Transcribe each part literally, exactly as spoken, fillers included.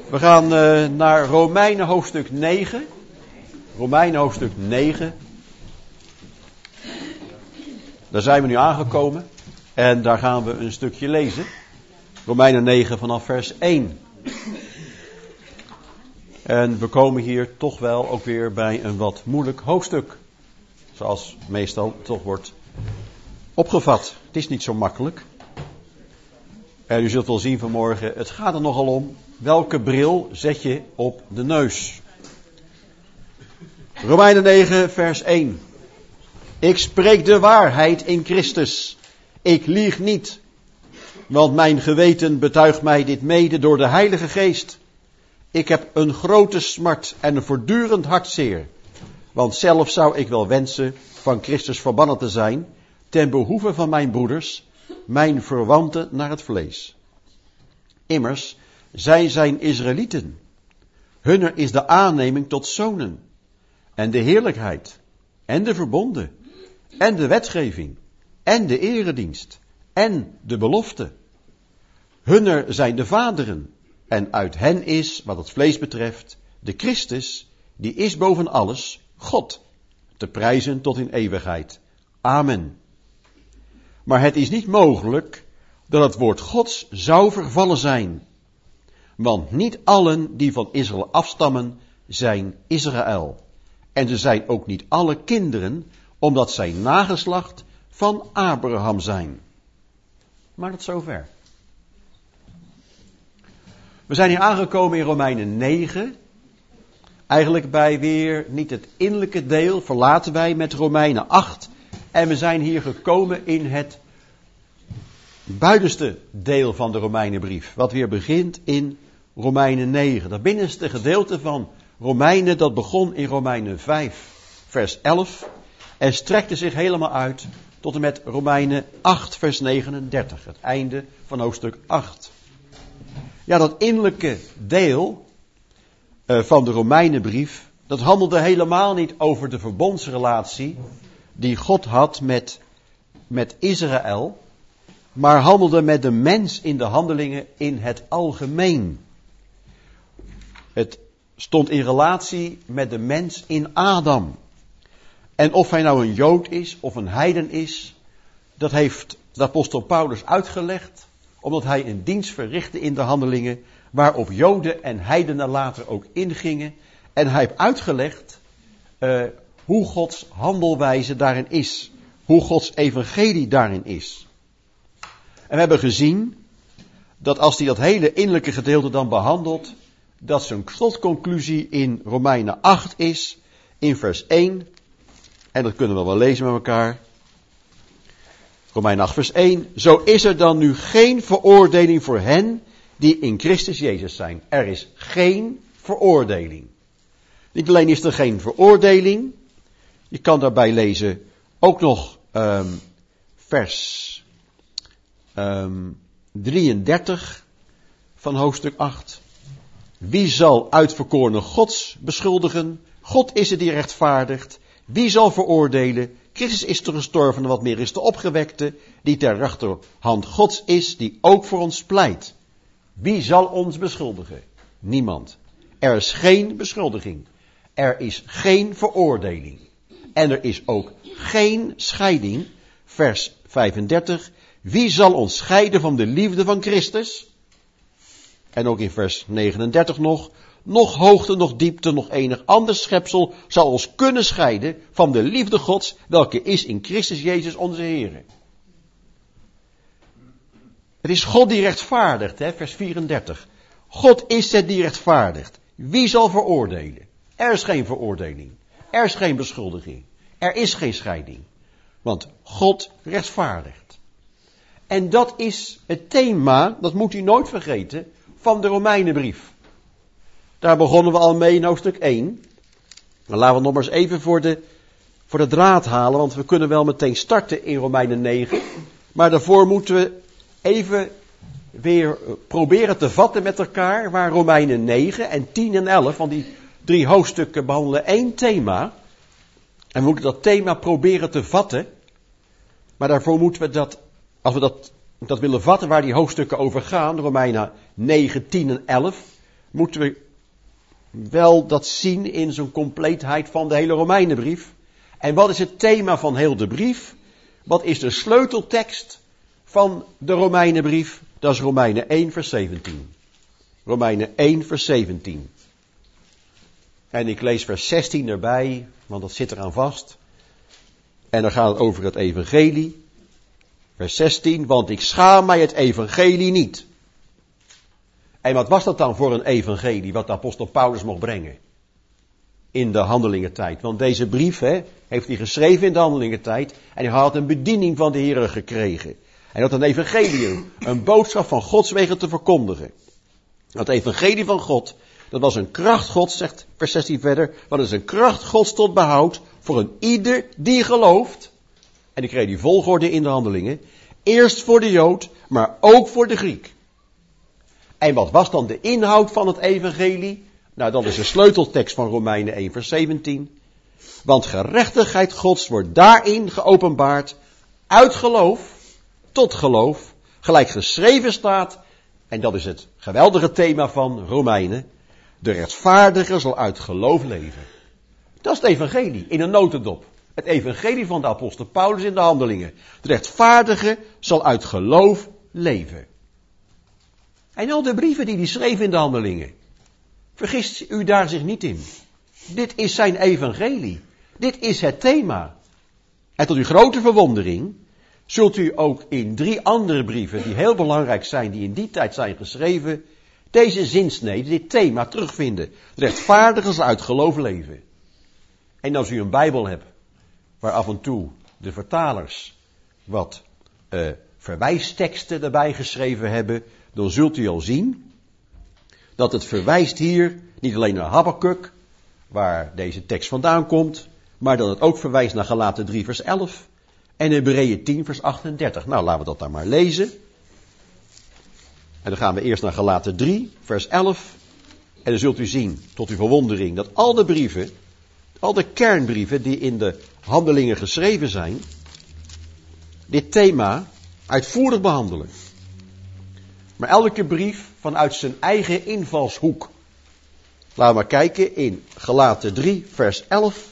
We gaan uh, naar Romeinen hoofdstuk negen. Romeinen hoofdstuk negen. Daar zijn we nu aangekomen. En daar gaan we een stukje lezen. Romeinen negen vanaf vers één. En we komen hier toch wel ook weer bij een wat moeilijk hoofdstuk. Zoals meestal toch wordt opgevat. Het is niet zo makkelijk. En u zult wel zien vanmorgen, het gaat er nogal om. Welke bril zet je op de neus? Romeinen negen vers één. Ik spreek de waarheid in Christus. Ik lieg niet. Want mijn geweten betuigt mij dit mede door de Heilige Geest. Ik heb een grote smart en een voortdurend hartzeer. Want zelf zou ik wel wensen van Christus verbannen te zijn, ten behoeve van mijn broeders, mijn verwanten naar het vlees. Immers, zij zijn Israëlieten. Hunner is de aanneming tot zonen, en de heerlijkheid, en de verbonden, en de wetgeving, en de eredienst, en de belofte. Hunner zijn de vaderen, en uit hen is, wat het vlees betreft, de Christus, die is boven alles, God, te prijzen tot in eeuwigheid. Amen. Maar het is niet mogelijk dat het woord Gods zou vervallen zijn. Want niet allen die van Israël afstammen zijn Israël. En ze zijn ook niet alle kinderen, omdat zij nageslacht van Abraham zijn. Maar tot zover. We zijn hier aangekomen in Romeinen negen. Eigenlijk bij weer niet het innerlijke deel, verlaten wij met Romeinen acht. En we zijn hier gekomen in het buitenste deel van de Romeinenbrief. Wat weer begint in Romeinen negen. Dat binnenste gedeelte van Romeinen, dat begon in Romeinen vijf, vers elf. En strekte zich helemaal uit tot en met Romeinen acht, vers negenendertig. Het einde van hoofdstuk acht. Ja, dat innerlijke deel uh, van de Romeinenbrief, dat handelde helemaal niet over de verbondsrelatie die God had met, met Israël, maar handelde met de mens in de handelingen in het algemeen. Het stond in relatie met de mens in Adam. En of hij nou een Jood is of een heiden is, dat heeft de apostel Paulus uitgelegd, omdat hij een dienst verrichtte in de handelingen, waarop Joden en heidenen later ook ingingen. En hij heeft uitgelegd uh, hoe Gods handelwijze daarin is. Hoe Gods evangelie daarin is. En we hebben gezien dat als hij dat hele innerlijke gedeelte dan behandelt, dat zijn slotconclusie in Romeinen acht is, in vers één. En dat kunnen we wel lezen met elkaar. Romeinen acht vers één. Zo is er dan nu geen veroordeling voor hen die in Christus Jezus zijn. Er is geen veroordeling. Niet alleen is er geen veroordeling. Je kan daarbij lezen ook nog um, vers um, drieëndertig van hoofdstuk acht. Wie zal uitverkorene Gods beschuldigen? God is het die rechtvaardigt. Wie zal veroordelen? Christus is te gestorven en wat meer is de opgewekte, die ter rechterhand Gods is, die ook voor ons pleit. Wie zal ons beschuldigen? Niemand. Er is geen beschuldiging. Er is geen veroordeling. En er is ook geen scheiding. Vers vijfendertig. Wie zal ons scheiden van de liefde van Christus? En ook in vers negenendertig nog. Nog hoogte, nog diepte, nog enig ander schepsel zal ons kunnen scheiden van de liefde Gods, welke is in Christus Jezus onze Heer. Het is God die rechtvaardigt, hè, vers vierendertig. God is het die rechtvaardigt. Wie zal veroordelen? Er is geen veroordeling. Er is geen beschuldiging. Er is geen scheiding. Want God rechtvaardigt. En dat is het thema, dat moet u nooit vergeten, van de Romeinenbrief. Daar begonnen we al mee in hoofdstuk één. Maar laten we nog maar eens even voor de, voor de draad halen, want we kunnen wel meteen starten in Romeinen negen. Maar daarvoor moeten we even weer proberen te vatten met elkaar waar Romeinen negen en tien en elf, van die drie hoofdstukken behandelen één thema. En we moeten dat thema proberen te vatten. Maar daarvoor moeten we dat, als we dat, dat willen vatten waar die hoofdstukken over gaan, Romeinen negen, tien en elf, moeten we wel dat zien in zijn compleetheid van de hele Romeinenbrief. En wat is het thema van heel de brief? Wat is de sleuteltekst van de Romeinenbrief? Dat is Romeinen één vers zeventien. Romeinen één vers zeventien. En ik lees vers zestien erbij, want dat zit eraan vast. En dan gaat het over het evangelie. Vers zestien, want ik schaam mij het evangelie niet. En wat was dat dan voor een evangelie, wat de apostel Paulus mocht brengen? In de handelingentijd. Want deze brief hè, heeft hij geschreven in de handelingentijd. En hij had een bediening van de Heer gekregen. Hij had een evangelium, een boodschap van Gods wegen te verkondigen. Het evangelie van God, dat was een kracht Gods, zegt vers zestien verder. Wat is een kracht Gods tot behoud voor een ieder die gelooft. En ik kreeg die volgorde in de handelingen. Eerst voor de Jood, maar ook voor de Griek. En wat was dan de inhoud van het evangelie? Nou, dat is de sleuteltekst van Romeinen één vers zeventien. Want gerechtigheid Gods wordt daarin geopenbaard uit geloof tot geloof, gelijk geschreven staat, en dat is het geweldige thema van Romeinen, de rechtvaardige zal uit geloof leven. Dat is het evangelie, in een notendop. Het evangelie van de apostel Paulus in de handelingen. De rechtvaardige zal uit geloof leven. En al de brieven die hij schreef in de handelingen. Vergist u daar zich niet in. Dit is zijn evangelie. Dit is het thema. En tot uw grote verwondering zult u ook in drie andere brieven die heel belangrijk zijn, die in die tijd zijn geschreven, deze zinsnede, dit thema terugvinden. De rechtvaardige zal uit geloof leven. En als u een Bijbel hebt, waar af en toe de vertalers wat uh, verwijsteksten erbij geschreven hebben, dan zult u al zien dat het verwijst hier niet alleen naar Habakuk, waar deze tekst vandaan komt, maar dat het ook verwijst naar Galaten drie vers elf en Hebreeën tien vers achtendertig. Nou, laten we dat dan maar lezen. En dan gaan we eerst naar Galaten drie vers elf. En dan zult u zien, tot uw verwondering, dat al de brieven, al de kernbrieven die in de handelingen geschreven zijn, dit thema uitvoerig behandelen. Maar elke brief vanuit zijn eigen invalshoek. Laten we maar kijken in Galaten drie vers elf.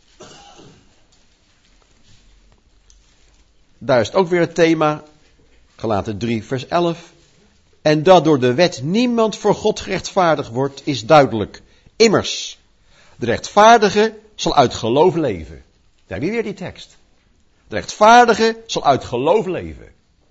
Daar is het ook weer het thema. Galaten drie vers elf. En dat door de wet niemand voor God gerechtvaardigd wordt, is duidelijk. Immers, de rechtvaardige zal uit geloof leven. Daar heb je weer die tekst. De rechtvaardige zal uit geloof leven.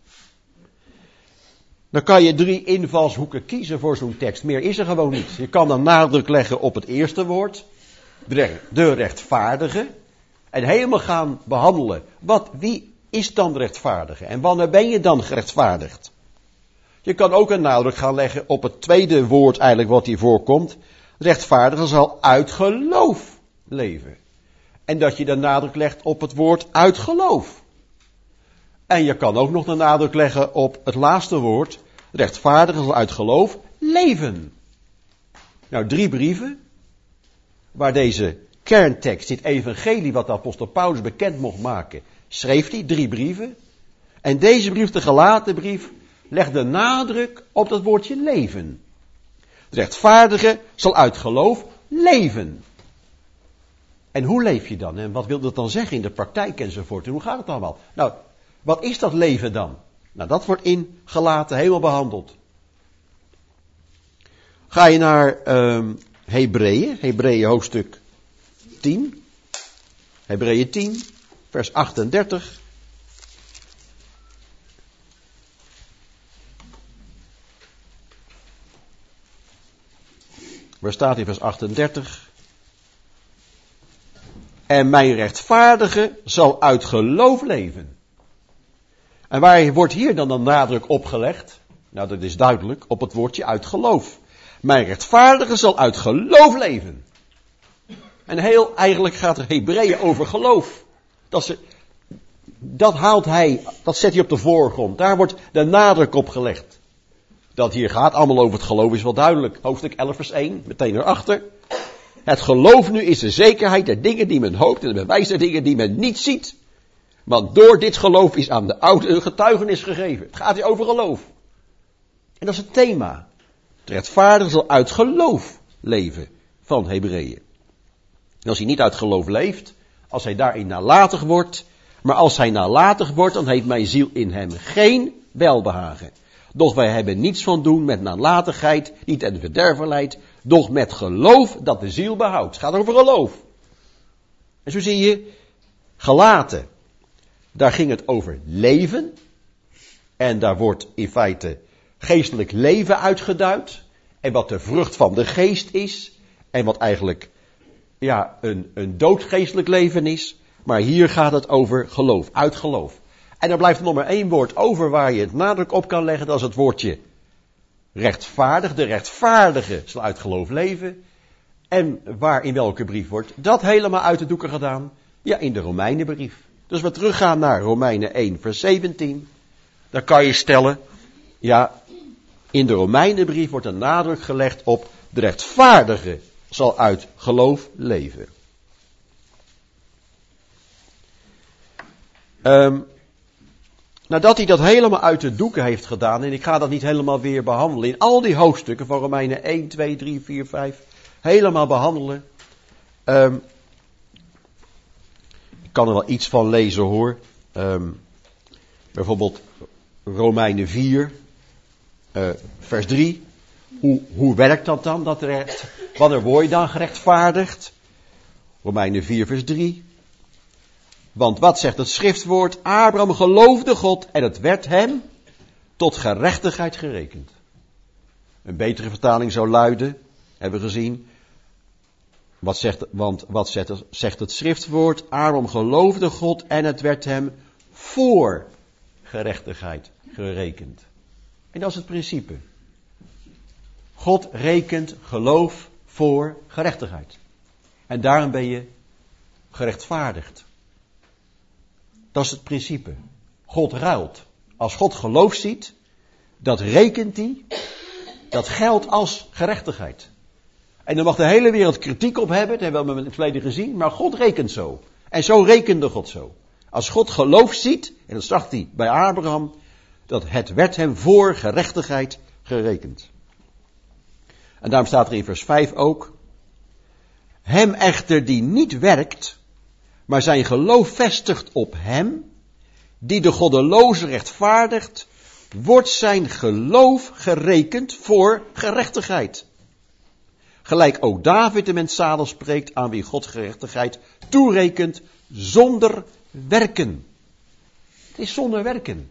Dan kan je drie invalshoeken kiezen voor zo'n tekst. Meer is er gewoon niet. Je kan dan nadruk leggen op het eerste woord. De rechtvaardige. En helemaal gaan behandelen. Wat, wie is dan de rechtvaardige? En wanneer ben je dan gerechtvaardigd? Je kan ook een nadruk gaan leggen op het tweede woord eigenlijk wat hier voorkomt. De rechtvaardige zal uit geloof leven. En dat je de nadruk legt op het woord uit geloof. En je kan ook nog de nadruk leggen op het laatste woord. De rechtvaardige zal uit geloof leven. Nou, drie brieven. Waar deze kerntekst, dit evangelie wat de apostel Paulus bekend mocht maken, schreef hij, drie brieven. En deze brief, de Galatenbrief, legt de nadruk op dat woordje leven. De rechtvaardige zal uit geloof leven. En hoe leef je dan? En wat wil dat dan zeggen in de praktijk enzovoort? En hoe gaat het allemaal? Nou, wat is dat leven dan? Nou, dat wordt in Galaten helemaal behandeld. Ga je naar um, Hebreeën, Hebreeën hoofdstuk tien. Hebreeën tien, vers achtendertig. Waar staat in vers achtendertig? En mijn rechtvaardige zal uit geloof leven. En waar wordt hier dan de nadruk op gelegd? Nou, dat is duidelijk, op het woordje uit geloof. Mijn rechtvaardige zal uit geloof leven. En heel eigenlijk gaat er Hebreeën over geloof. Dat, ze, dat haalt hij, dat zet hij op de voorgrond. Daar wordt de nadruk op gelegd. Dat hier gaat allemaal over het geloof is wel duidelijk. Hoofdstuk elf vers één, meteen erachter. Het geloof nu is de zekerheid der dingen die men hoopt en de bewijs der dingen die men niet ziet. Want door dit geloof is aan de oude een getuigenis gegeven. Het gaat hier over geloof. En dat is het thema. De rechtvaardige zal uit geloof leven, van Hebreeën. En als hij niet uit geloof leeft, als hij daarin nalatig wordt, maar als hij nalatig wordt, dan heeft mijn ziel in hem geen welbehagen. Doch wij hebben niets van doen met nalatigheid, niet en verderven leidt, doch met geloof dat de ziel behoudt. Het gaat over geloof. En zo zie je, Galaten, daar ging het over leven. En daar wordt in feite geestelijk leven uitgeduid. En wat de vrucht van de geest is. En wat eigenlijk ja, een, een doodgeestelijk leven is. Maar hier gaat het over geloof, uit geloof. En er blijft er nog maar één woord over waar je het nadruk op kan leggen. Dat is het woordje rechtvaardig. De rechtvaardige zal uit geloof leven. En waar in welke brief wordt dat helemaal uit de doeken gedaan? Ja, in de Romeinenbrief. Dus we teruggaan naar Romeinen één vers zeventien. Dan kan je stellen, ja, in de Romeinenbrief wordt een nadruk gelegd op de rechtvaardige zal uit geloof leven. Um, nadat hij dat helemaal uit de doeken heeft gedaan, en ik ga dat niet helemaal weer behandelen, in al die hoofdstukken van Romeinen één, twee, drie, vier, vijf, helemaal behandelen. Um, ik kan er wel iets van lezen hoor. Um, bijvoorbeeld Romeinen vier, uh, vers drie. Hoe, hoe werkt dat dan? Dat recht? Wanneer word je dan gerechtvaardigd? Romeinen vier, vers drie. Want wat zegt het schriftwoord? Abraham geloofde God en het werd hem tot gerechtigheid gerekend. Een betere vertaling zou luiden, hebben we gezien. Wat zegt, want wat zegt, zegt het schriftwoord? Abraham geloofde God en het werd hem voor gerechtigheid gerekend. En dat is het principe. God rekent geloof voor gerechtigheid. En daarom ben je gerechtvaardigd. Dat is het principe. God ruilt. Als God geloof ziet, dat rekent hij, dat geldt als gerechtigheid. En dan mag de hele wereld kritiek op hebben, dat hebben we in het verleden gezien, maar God rekent zo. En zo rekende God zo. Als God geloof ziet, en dat zag hij bij Abraham, dat het werd hem voor gerechtigheid gerekend. En daarom staat er in vers vijf ook, hem echter die niet werkt, maar zijn geloof vestigt op hem, die de goddeloze rechtvaardigt, wordt zijn geloof gerekend voor gerechtigheid. Gelijk ook David de mens zalig spreekt, aan wie God gerechtigheid toerekent, zonder werken. Het is zonder werken.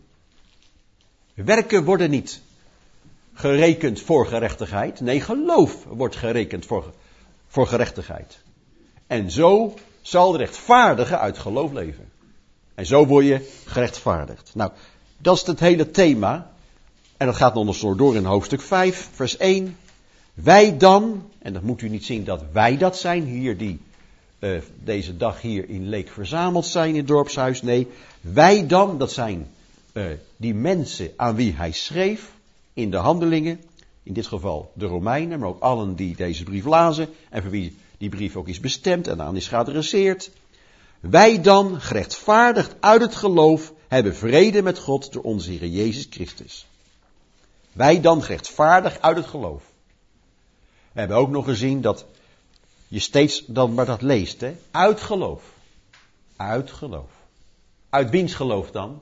Werken worden niet gerekend voor gerechtigheid. Nee, geloof wordt gerekend voor, voor gerechtigheid. En zo zal de rechtvaardige uit geloof leven. En zo word je gerechtvaardigd. Nou, dat is het hele thema. En dat gaat nog eens door in hoofdstuk vijf, vers één. Wij dan, en dat moet u niet zien dat wij dat zijn, hier die uh, deze dag hier in Leek verzameld zijn in het dorpshuis. Nee, wij dan, dat zijn uh, die mensen aan wie hij schreef in de handelingen. In dit geval de Romeinen, maar ook allen die deze brief lazen en voor wie die brief ook is bestemd en aan is geadresseerd. Wij dan, gerechtvaardigd uit het geloof, hebben vrede met God door onze Heer Jezus Christus. Wij dan, gerechtvaardigd uit het geloof. We hebben ook nog gezien dat je steeds dan maar dat leest, hè? Uit geloof. Uit geloof. Uit wiens geloof dan?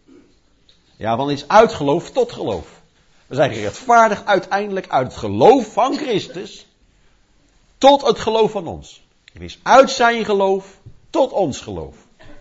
Ja, van is uit geloof tot geloof. We zijn gerechtvaardigd uiteindelijk uit het geloof van Christus tot het geloof van ons. Het is uit zijn geloof tot ons geloof.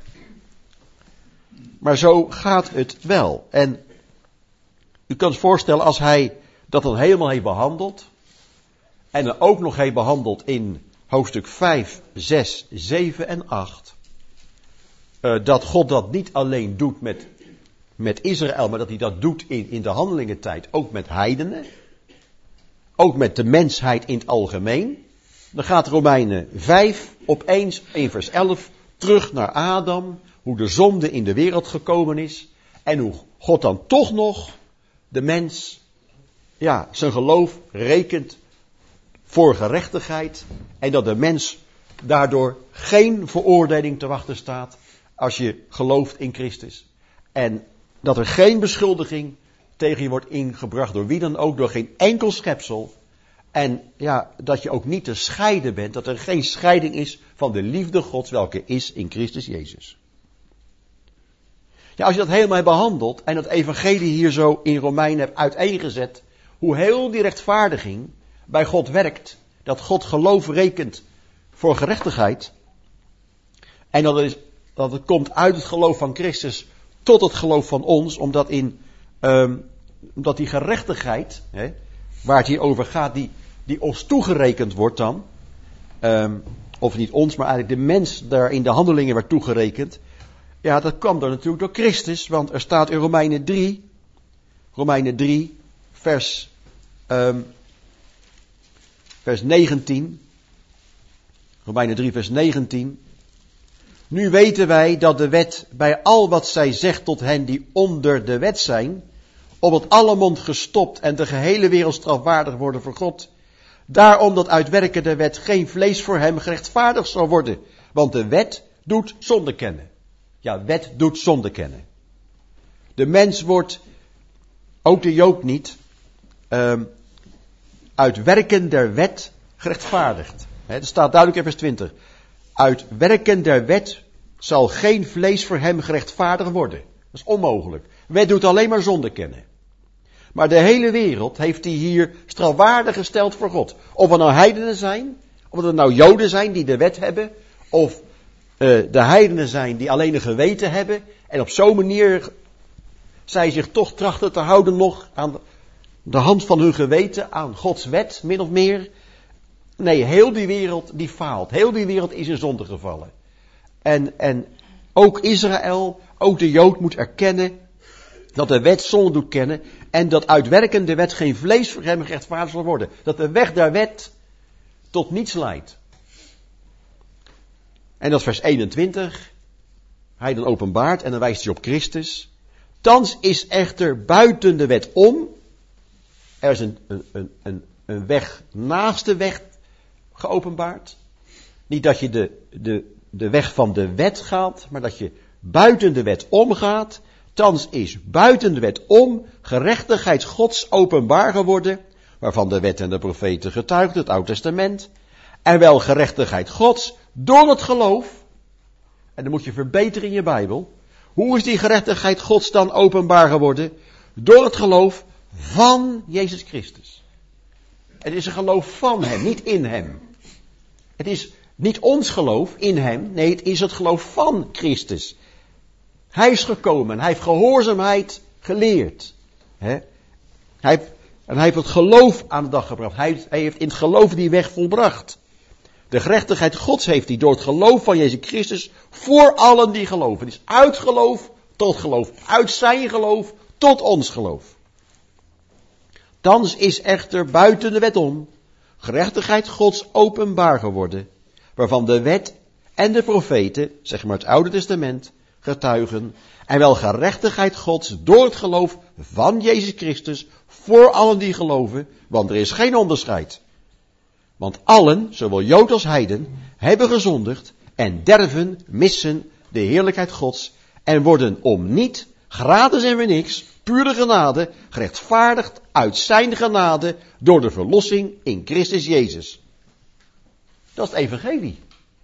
Maar zo gaat het wel. En u kunt zich voorstellen als hij dat dan helemaal heeft behandeld. En dan ook nog heeft behandeld in hoofdstuk vijf, zes, zeven en acht. Uh, dat God dat niet alleen doet met, met Israël, maar dat hij dat doet in, in de handelingentijd ook met heidenen. Ook met de mensheid in het algemeen. Dan gaat Romeinen vijf opeens, in vers elf, terug naar Adam. Hoe de zonde in de wereld gekomen is. En hoe God dan toch nog de mens, ja, zijn geloof rekent voor gerechtigheid. En dat de mens daardoor geen veroordeling te wachten staat als je gelooft in Christus. En dat er geen beschuldiging tegen je wordt ingebracht door wie dan ook, door geen enkel schepsel. En ja, dat je ook niet te scheiden bent, dat er geen scheiding is van de liefde Gods, welke is in Christus Jezus. Ja, als je dat helemaal hebt behandeld en het evangelie hier zo in Romeinen hebt uiteengezet, hoe heel die rechtvaardiging bij God werkt, dat God geloof rekent voor gerechtigheid, en dat het, is, dat het komt uit het geloof van Christus tot het geloof van ons, omdat, in, um, omdat die gerechtigheid, hè, waar het hier over gaat, die, die ons toegerekend wordt dan, um, of niet ons, maar eigenlijk de mens daar in de handelingen werd toegerekend. Ja, dat kwam dan natuurlijk door Christus, want er staat in Romeinen drie, Romeinen drie, vers, um, vers negentien, Romeinen drie, vers negentien. Nu weten wij dat de wet bij al wat zij zegt tot hen die onder de wet zijn, opdat alle mond gestopt en de gehele wereld strafwaardig worden voor God. Daarom dat uit werken de wet geen vlees voor hem gerechtvaardigd zal worden, want de wet doet zonde kennen. Ja, wet doet zonde kennen. De mens wordt, ook de Jood niet, um, uit werken der wet gerechtvaardigd. He, dat staat duidelijk in vers twintig. Uit werken der wet zal geen vlees voor hem gerechtvaardigd worden. Dat is onmogelijk. Wet doet alleen maar zonde kennen. Maar de hele wereld heeft hij hier strafwaardig gesteld voor God. Of het nou heidenen zijn, of het nou Joden zijn die de wet hebben, of uh, de heidenen zijn die alleen een geweten hebben, en op zo'n manier zij zich toch trachten te houden nog aan de hand van hun geweten, aan Gods wet, min of meer. Nee, heel die wereld die faalt. Heel die wereld is in zonde gevallen. En, en ook Israël, ook de Jood moet erkennen dat de wet zonde doet kennen. En dat uitwerkende de wet geen vlees voor hem gerechtvaardigd zal worden. Dat de weg der wet tot niets leidt. En dat is vers eenentwintig. Hij dan openbaart en dan wijst hij op Christus. Thans is echter buiten de wet om. Er is een, een, een, een weg naast de weg geopenbaard. Niet dat je de, de, de weg van de wet gaat, maar dat je buiten de wet omgaat. Thans is buiten de wet om gerechtigheid Gods openbaar geworden, waarvan de wet en de profeten getuigden, het Oude Testament. En wel gerechtigheid Gods door het geloof. En dan moet je verbeteren in je Bijbel. Hoe is die gerechtigheid Gods dan openbaar geworden? Door het geloof van Jezus Christus. Het is een geloof van hem, niet in hem. Het is niet ons geloof in hem, nee, het is het geloof van Christus. Hij is gekomen, hij heeft gehoorzaamheid geleerd. He? Hij heeft, en hij heeft het geloof aan de dag gebracht. Hij, hij heeft in het geloof die weg volbracht. De gerechtigheid Gods heeft hij door het geloof van Jezus Christus voor allen die geloven. Het is uit geloof tot geloof, uit zijn geloof tot ons geloof. Thans is echter buiten de wet om gerechtigheid Gods openbaar geworden, waarvan de wet en de profeten, zeg maar het Oude Testament, getuigen, en wel gerechtigheid Gods door het geloof van Jezus Christus voor allen die geloven, want er is geen onderscheid. Want allen, zowel Jood als heiden, hebben gezondigd en derven, missen de heerlijkheid Gods en worden om niet, gratis en weer niks, pure genade, gerechtvaardigd uit zijn genade door de verlossing in Christus Jezus. Dat is het evangelie.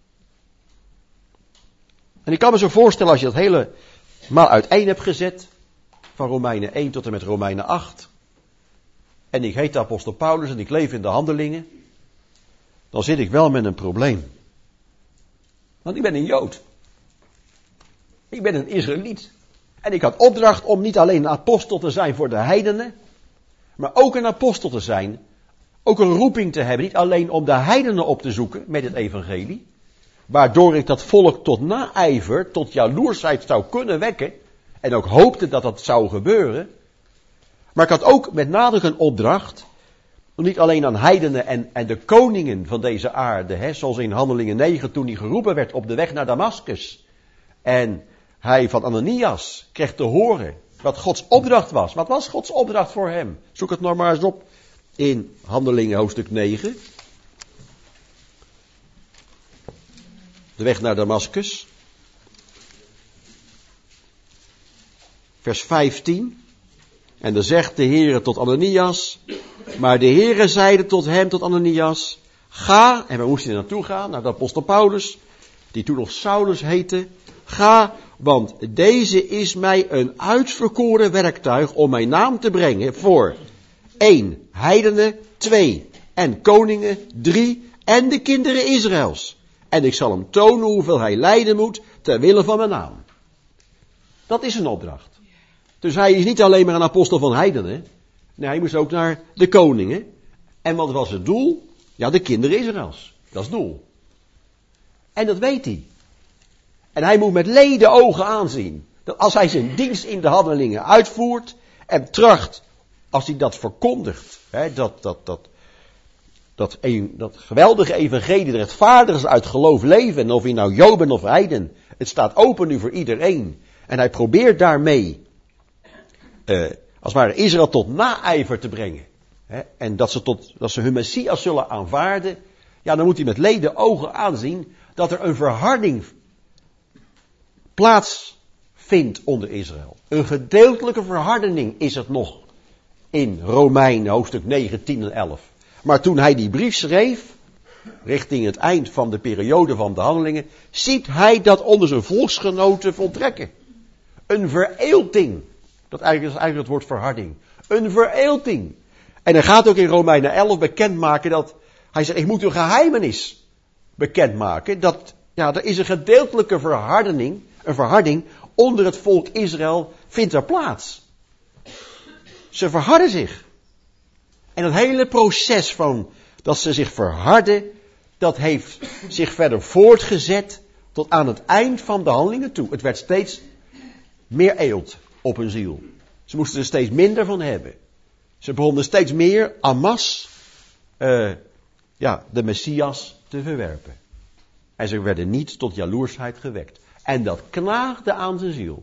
En ik kan me zo voorstellen als je dat hele maal uiteen hebt gezet, van Romeinen één tot en met Romeinen acht, en ik heet de apostel Paulus en ik leef in de handelingen, dan zit ik wel met een probleem. Want ik ben een Jood. Ik ben een Israëliet. En ik had opdracht om niet alleen een apostel te zijn voor de heidenen, maar ook een apostel te zijn, ook een roeping te hebben, niet alleen om de heidenen op te zoeken met het evangelie, waardoor ik dat volk tot naijver, tot jaloersheid zou kunnen wekken, en ook hoopte dat dat zou gebeuren. Maar ik had ook met nadruk een opdracht, om niet alleen aan heidenen en, en de koningen van deze aarde, hè, zoals in Handelingen negen, toen hij geroepen werd op de weg naar Damaskus, en hij van Ananias kreeg te horen wat Gods opdracht was. Wat was Gods opdracht voor hem? Zoek het nog maar eens op in Handelingen hoofdstuk negen. De weg naar Damaskus. Vers vijftien. En dan zegt de Heere tot Ananias, maar de Heere zeide tot hem, tot Ananias, ga, en we moesten er naartoe gaan, naar de apostel Paulus, die toen nog Saulus heette, ga, want deze is mij een uitverkoren werktuig om mijn naam te brengen voor één, heidenen, twee, en koningen, drie, en de kinderen Israëls. En ik zal hem tonen hoeveel hij lijden moet ter wille van mijn naam. Dat is een opdracht. Dus hij is niet alleen maar een apostel van heidenen. Nee, hij moest ook naar de koningen. En wat was het doel? Ja, de kinderen Israëls. Dat is het doel. En dat weet hij. En hij moet met leden ogen aanzien. Dat als hij zijn dienst in de handelingen uitvoert. En tracht, als hij dat verkondigt. Hè, dat, dat, dat, dat, een, dat geweldige evangelie, de rechtvaardigers uit geloof leven. En of hij nou Jood bent of heiden. Het staat open nu voor iedereen. En hij probeert daarmee, uh, als het ware, Israël tot naijver te brengen. Hè, en dat ze, tot, dat ze hun Messias zullen aanvaarden. Ja, dan moet hij met leden ogen aanzien dat er een verharding plaatsvindt onder Israël. Een gedeeltelijke verhardening is het nog in Romeinen hoofdstuk negen, tien en elf. Maar toen hij die brief schreef, richting het eind van de periode van de handelingen, ziet hij dat onder zijn volksgenoten voltrekken. Een vereelting. Dat eigenlijk is eigenlijk het woord verharding. Een vereelting. En hij gaat ook in Romeinen elf bekendmaken dat, hij zegt, ik moet een geheimenis bekendmaken. Dat, ja, er is een gedeeltelijke verharding, een verharding onder het volk Israël vindt er plaats. Ze verharden zich. En het hele proces van dat ze zich verharden, dat heeft zich verder voortgezet tot aan het eind van de handelingen toe. Het werd steeds meer eelt op hun ziel. Ze moesten er steeds minder van hebben. Ze begonnen steeds meer en masse uh, ja, de Messias te verwerpen. En ze werden niet tot jaloersheid gewekt. En dat knaagde aan zijn ziel.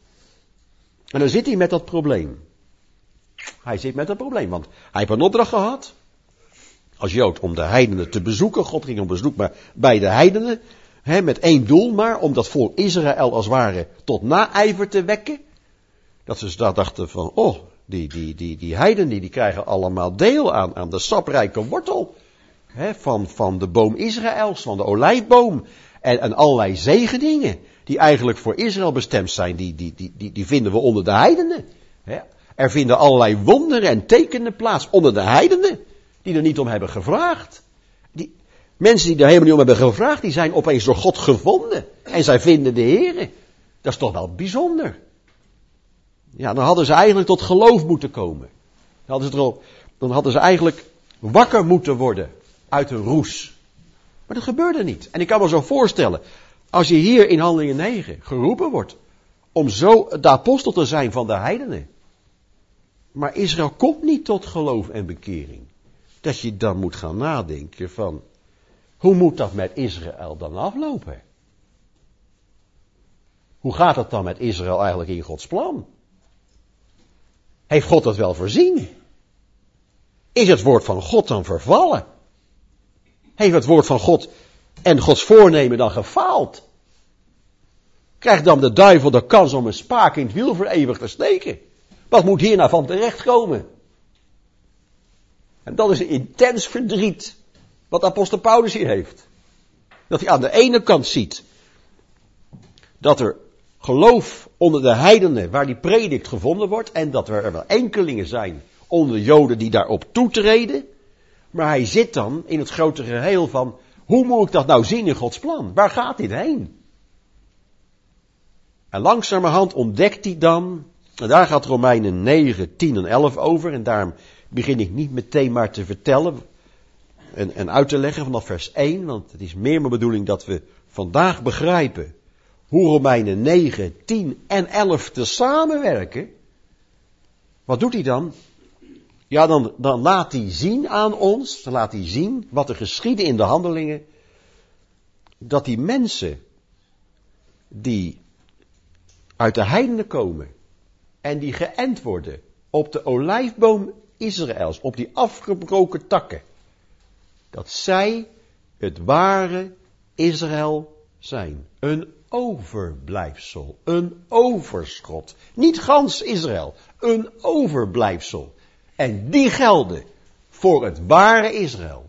En dan zit hij met dat probleem. Hij zit met dat probleem, want hij heeft een opdracht gehad. Als Jood om de heidenen te bezoeken. God ging op bezoek maar bij de heidenen. Hè, met één doel maar, om dat volk Israël als ware tot naijver te wekken. Dat ze daar dachten van, oh, die, die, die, die heidenen die, die krijgen allemaal deel aan, aan de saprijke wortel. Hè, van, van de boom Israëls, van de olijfboom. En, en allerlei zegeningen die eigenlijk voor Israël bestemd zijn, die, die, die, die, die vinden we onder de heidenen. Hè. Er vinden allerlei wonderen en tekenen plaats onder de heidenen, die er niet om hebben gevraagd. Die, mensen die er helemaal niet om hebben gevraagd, die zijn opeens door God gevonden. En zij vinden de Heere. Dat is toch wel bijzonder. Ja, dan hadden ze eigenlijk tot geloof moeten komen. Dan hadden ze, erop, dan hadden ze eigenlijk wakker moeten worden uit hun roes. Maar dat gebeurde niet. En ik kan me zo voorstellen, als je hier in Handelingen negen geroepen wordt om zo de apostel te zijn van de heidenen. Maar Israël komt niet tot geloof en bekering. Dat je dan moet gaan nadenken van, hoe moet dat met Israël dan aflopen? Hoe gaat het dan met Israël eigenlijk in Gods plan? Heeft God dat wel voorzien? Is het woord van God dan vervallen? Heeft het woord van God en Gods voornemen dan gefaald? Krijgt dan de duivel de kans om een spaak in het wiel voor eeuwig te steken? Wat moet hier nou van terechtkomen? En dat is een intens verdriet wat apostel Paulus hier heeft. Dat hij aan de ene kant ziet dat er geloof onder de heidenen waar die predikt gevonden wordt. En dat er wel enkelingen zijn onder de Joden die daarop toetreden. Maar hij zit dan in het grote geheel van, hoe moet ik dat nou zien in Gods plan? Waar gaat dit heen? En langzamerhand ontdekt hij dan, en daar gaat Romeinen negen, tien en elf over. En daarom begin ik niet meteen maar te vertellen en, en uit te leggen vanaf vers één. Want het is meer mijn bedoeling dat we vandaag begrijpen hoe Romeinen negen, tien en elf te samenwerken. Wat doet hij dan? Ja, dan, dan laat hij zien aan ons, dan laat hij zien wat er geschiedde in de handelingen. Dat die mensen die uit de heidenen komen en die geënt worden op de olijfboom Israëls, op die afgebroken takken, dat zij het ware Israël zijn. Een overblijfsel. Een overschot. Niet gans Israël. Een overblijfsel. En die gelden voor het ware Israël.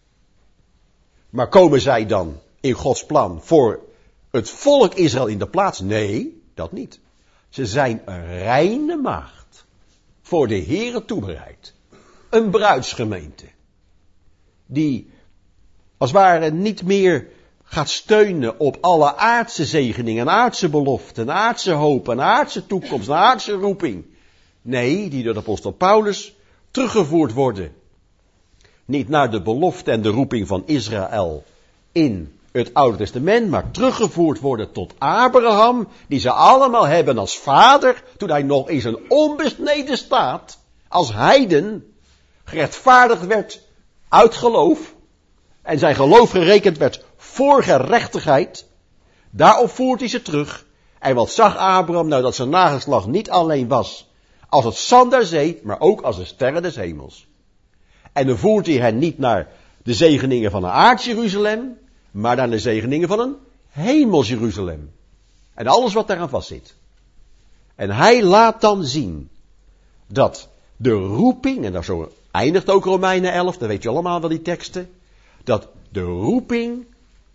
Maar komen zij dan in Gods plan voor het volk Israël in de plaats? Nee, dat niet. Ze zijn een reine maagd. Voor de Here toebereid. Een bruidsgemeente. Die als het ware niet meer gaat steunen op alle aardse zegeningen, aardse beloften, aardse hoop, en aardse toekomst, een aardse roeping. Nee, die door de apostel Paulus teruggevoerd worden. Niet naar de belofte en de roeping van Israël in het Oude Testament, maar teruggevoerd worden tot Abraham, die ze allemaal hebben als vader, toen hij nog in zijn onbesneden staat, als heiden, gerechtvaardigd werd uit geloof, en zijn geloof gerekend werd voor gerechtigheid. Daarop voert hij ze terug. En wat zag Abraham? Nou, dat zijn nageslacht niet alleen was als het zand der zee, maar ook als de sterren des hemels. En dan voert hij hen niet naar de zegeningen van een aards Jeruzalem, maar naar de zegeningen van een hemels Jeruzalem. En alles wat daaraan vastzit. En hij laat dan zien dat de roeping, en daar zo eindigt ook Romeinen elf, dan weet je allemaal wel die teksten, dat de roeping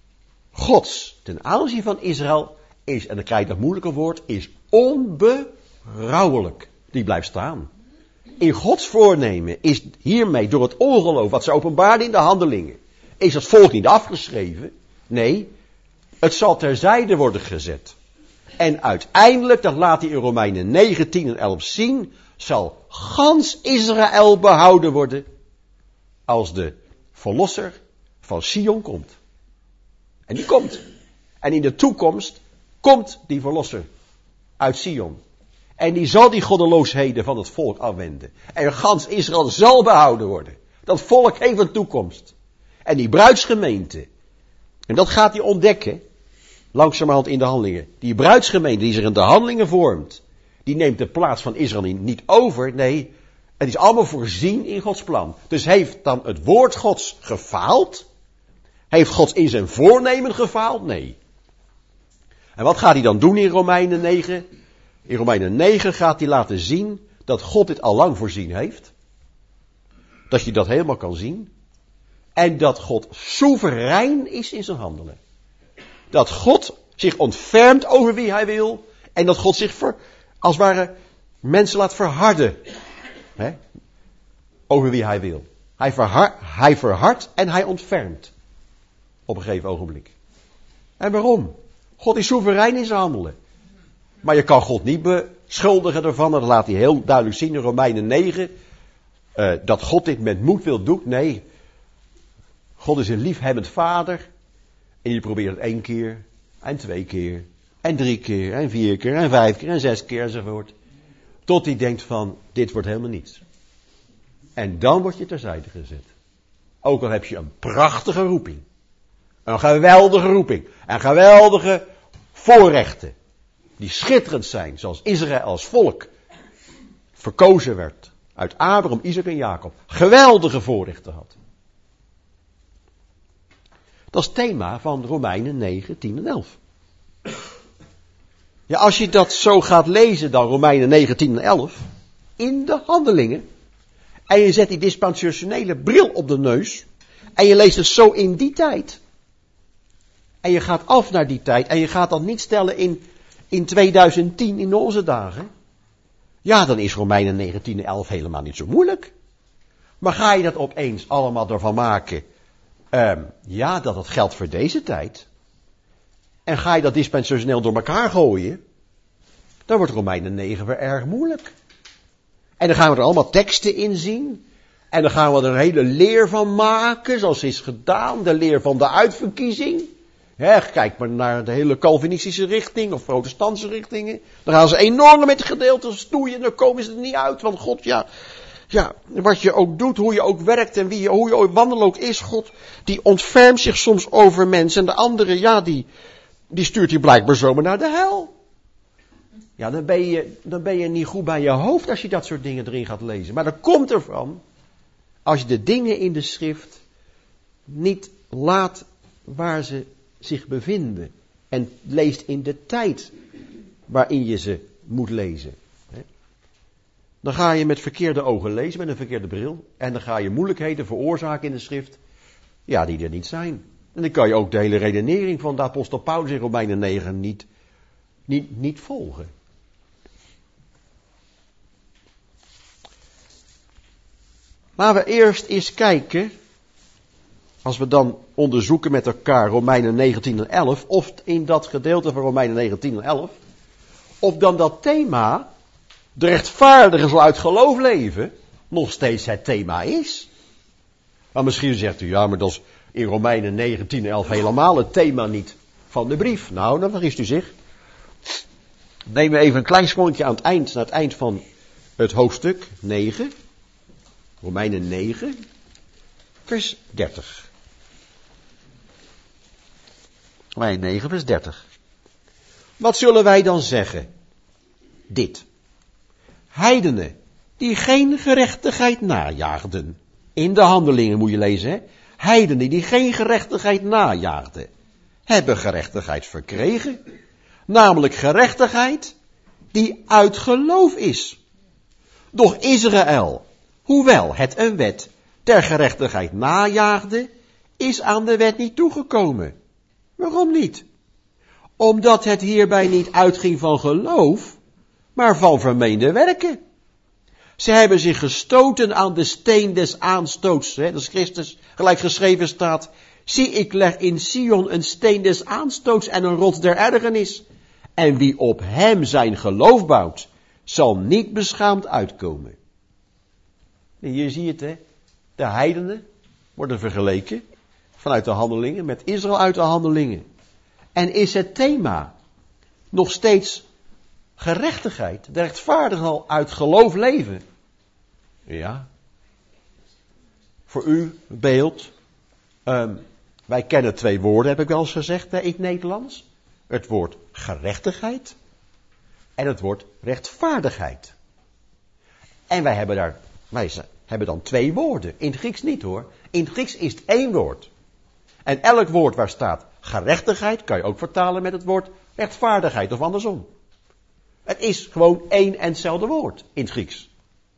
Gods ten aanzien van Israël is, en dan krijg je dat moeilijke woord, is onberouwelijk. Die blijft staan. In Gods voornemen is hiermee door het ongeloof wat ze openbaarde in de handelingen, is het volk niet afgeschreven. Nee, het zal terzijde worden gezet. En uiteindelijk, dat laat hij in Romeinen negen, tien en elf zien, zal gans Israël behouden worden als de verlosser van Sion komt. En die komt. En in de toekomst komt die verlosser uit Sion. En die zal die goddeloosheden van het volk afwenden. En gans Israël zal behouden worden. Dat volk heeft een toekomst. En die bruidsgemeente. En dat gaat hij ontdekken. Langzamerhand in de handelingen. Die bruidsgemeente die zich in de handelingen vormt. Die neemt de plaats van Israël niet over. Nee, het is allemaal voorzien in Gods plan. Dus heeft dan het woord Gods gefaald? Heeft God in zijn voornemen gefaald? Nee. En wat gaat hij dan doen in Romeinen negen? In Romeinen negen gaat hij laten zien dat God dit al lang voorzien heeft. Dat je dat helemaal kan zien. En dat God soeverein is in zijn handelen. Dat God zich ontfermt over wie hij wil. En dat God zich ver, als het ware mensen laat verharden. Hè? Over wie hij wil. Hij, verhard, hij verhardt en hij ontfermt. Op een gegeven ogenblik. En waarom? God is soeverein in zijn handelen. Maar je kan God niet beschuldigen ervan. Dat laat hij heel duidelijk zien in Romeinen negen. Uh, dat God dit met moed wil doen. Nee. God is een liefhebbend vader. En je probeert het één keer. En twee keer. En drie keer. En vier keer. En vijf keer. En zes keer enzovoort. Tot hij denkt van, dit wordt helemaal niets. En dan word je terzijde gezet. Ook al heb je een prachtige roeping. Een geweldige roeping. En geweldige voorrechten. Die schitterend zijn. Zoals Israël als volk verkozen werd. Uit Abraham, Isaac en Jacob. Geweldige voorrechten had. Dat is het thema van Romeinen negen, tien en elf. Ja, als je dat zo gaat lezen dan Romeinen negen, tien en elf. In de handelingen. En je zet die dispensationele bril op de neus. En je leest het zo in die tijd. En je gaat af naar die tijd. En je gaat dat niet stellen in, in tweeduizend tien in onze dagen. Ja, dan is Romeinen negen, tien en elf helemaal niet zo moeilijk. Maar ga je dat opeens allemaal ervan maken. Um, ja, dat het geldt voor deze tijd. En ga je dat dispensationeel door elkaar gooien. Dan wordt Romeinen negen weer erg moeilijk. En dan gaan we er allemaal teksten in zien. En dan gaan we er een hele leer van maken, zoals is gedaan. De leer van de uitverkiezing. He, kijk maar naar de hele Calvinistische richting of protestantse richtingen. Dan gaan ze enorm met gedeeltes stoeien en dan komen ze er niet uit. Want God, ja, ja, wat je ook doet, hoe je ook werkt en wie je, hoe je ook wandelt ook is, God, die ontfermt zich soms over mensen. En de andere, ja, die, die stuurt hij blijkbaar zomaar naar de hel. Ja, dan ben je, dan ben je niet goed bij je hoofd als je dat soort dingen erin gaat lezen. Maar dat komt ervan, als je de dingen in de schrift niet laat waar ze zich bevinden. En leest in de tijd waarin je ze moet lezen. Dan ga je met verkeerde ogen lezen, met een verkeerde bril. En dan ga je moeilijkheden veroorzaken in de schrift. Ja, die er niet zijn. En dan kan je ook de hele redenering van de apostel Paulus in Romeinen negen niet, niet, niet volgen. Laten we eerst eens kijken, als we dan onderzoeken met elkaar Romeinen negentien en elf, of in dat gedeelte van Romeinen negentien en elf, of dan dat thema, de rechtvaardige zal uit geloof leven, nog steeds het thema is. Maar misschien zegt u, ja, maar dat is in Romeinen negentien en elf helemaal het thema niet van de brief. Nou, dan vergist u zich. Neem even een klein sprongetje aan het eind, naar het eind van het hoofdstuk negen. Romeinen negen, vers dertig. Romeinen negen, vers dertig. Wat zullen wij dan zeggen? Dit. Heidenen, die geen gerechtigheid najaagden. In de Handelingen moet je lezen, hè. Heidenen, die geen gerechtigheid najaagden, hebben gerechtigheid verkregen. Namelijk gerechtigheid die uit geloof is. Doch Israël, hoewel het een wet ter gerechtigheid najaagde, is aan de wet niet toegekomen. Waarom niet? Omdat het hierbij niet uitging van geloof, maar van vermeende werken. Ze hebben zich gestoten aan de steen des aanstoots, hè, dat is Christus, gelijk geschreven staat. Zie, ik leg in Sion een steen des aanstoots en een rots der ergernis. En wie op hem zijn geloof bouwt, zal niet beschaamd uitkomen. En hier zie je het, hè. De heidenen worden vergeleken vanuit de Handelingen met Israël uit de Handelingen. En is het thema nog steeds gerechtigheid, de rechtvaardige zal uit geloof leven? Ja. Voor u beeld. Um, wij kennen twee woorden, heb ik wel eens gezegd, hè, in het Nederlands. Het woord gerechtigheid en het woord rechtvaardigheid. En wij hebben daar, wij hebben dan twee woorden. In het Grieks niet hoor. In het Grieks is het één woord. En elk woord waar staat gerechtigheid kan je ook vertalen met het woord rechtvaardigheid of andersom. Het is gewoon één en hetzelfde woord in het Grieks.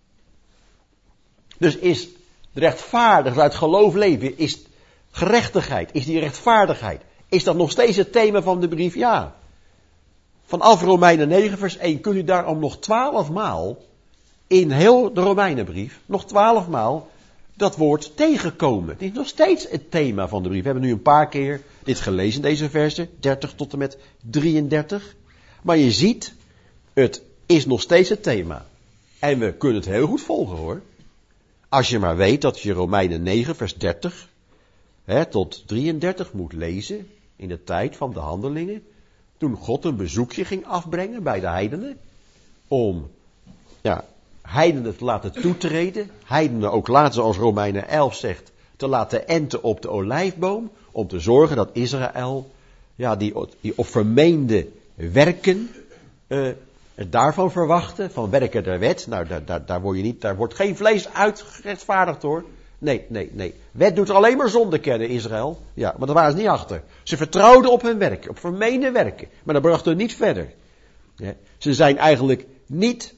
Dus is de rechtvaardigheid uit geloof leven, is gerechtigheid, is die rechtvaardigheid, is dat nog steeds het thema van de brief? Ja. Vanaf Romeinen negen vers één kunt u daarom nog twaalf maal in heel de Romeinenbrief, nog twaalf maal dat woord tegenkomen. Het is nog steeds het thema van de brief. We hebben nu een paar keer dit gelezen, deze versen, dertig tot en met drieëndertig. Maar je ziet, het is nog steeds het thema. En we kunnen het heel goed volgen hoor. Als je maar weet dat je Romeinen negen vers dertig hè, tot drieëndertig moet lezen in de tijd van de Handelingen. Toen God een bezoekje ging afbrengen bij de heidenen. Om ja, heidenen te laten toetreden. Heidenen ook later, zoals Romeinen elf zegt, te laten enten op de olijfboom. Om te zorgen dat Israël ja, die, die op vermeende werken uh, daarvan verwachten. Van werken der wet. Nou, daar, daar, daar, word je niet, daar wordt geen vlees uitgerechtvaardigd hoor. Nee, nee, nee. Wet doet er alleen maar zonde kennen, Israël. Ja, maar daar waren ze niet achter. Ze vertrouwden op hun werken, op vermeende werken. Maar dat bracht hen niet verder. Ja, ze zijn eigenlijk niet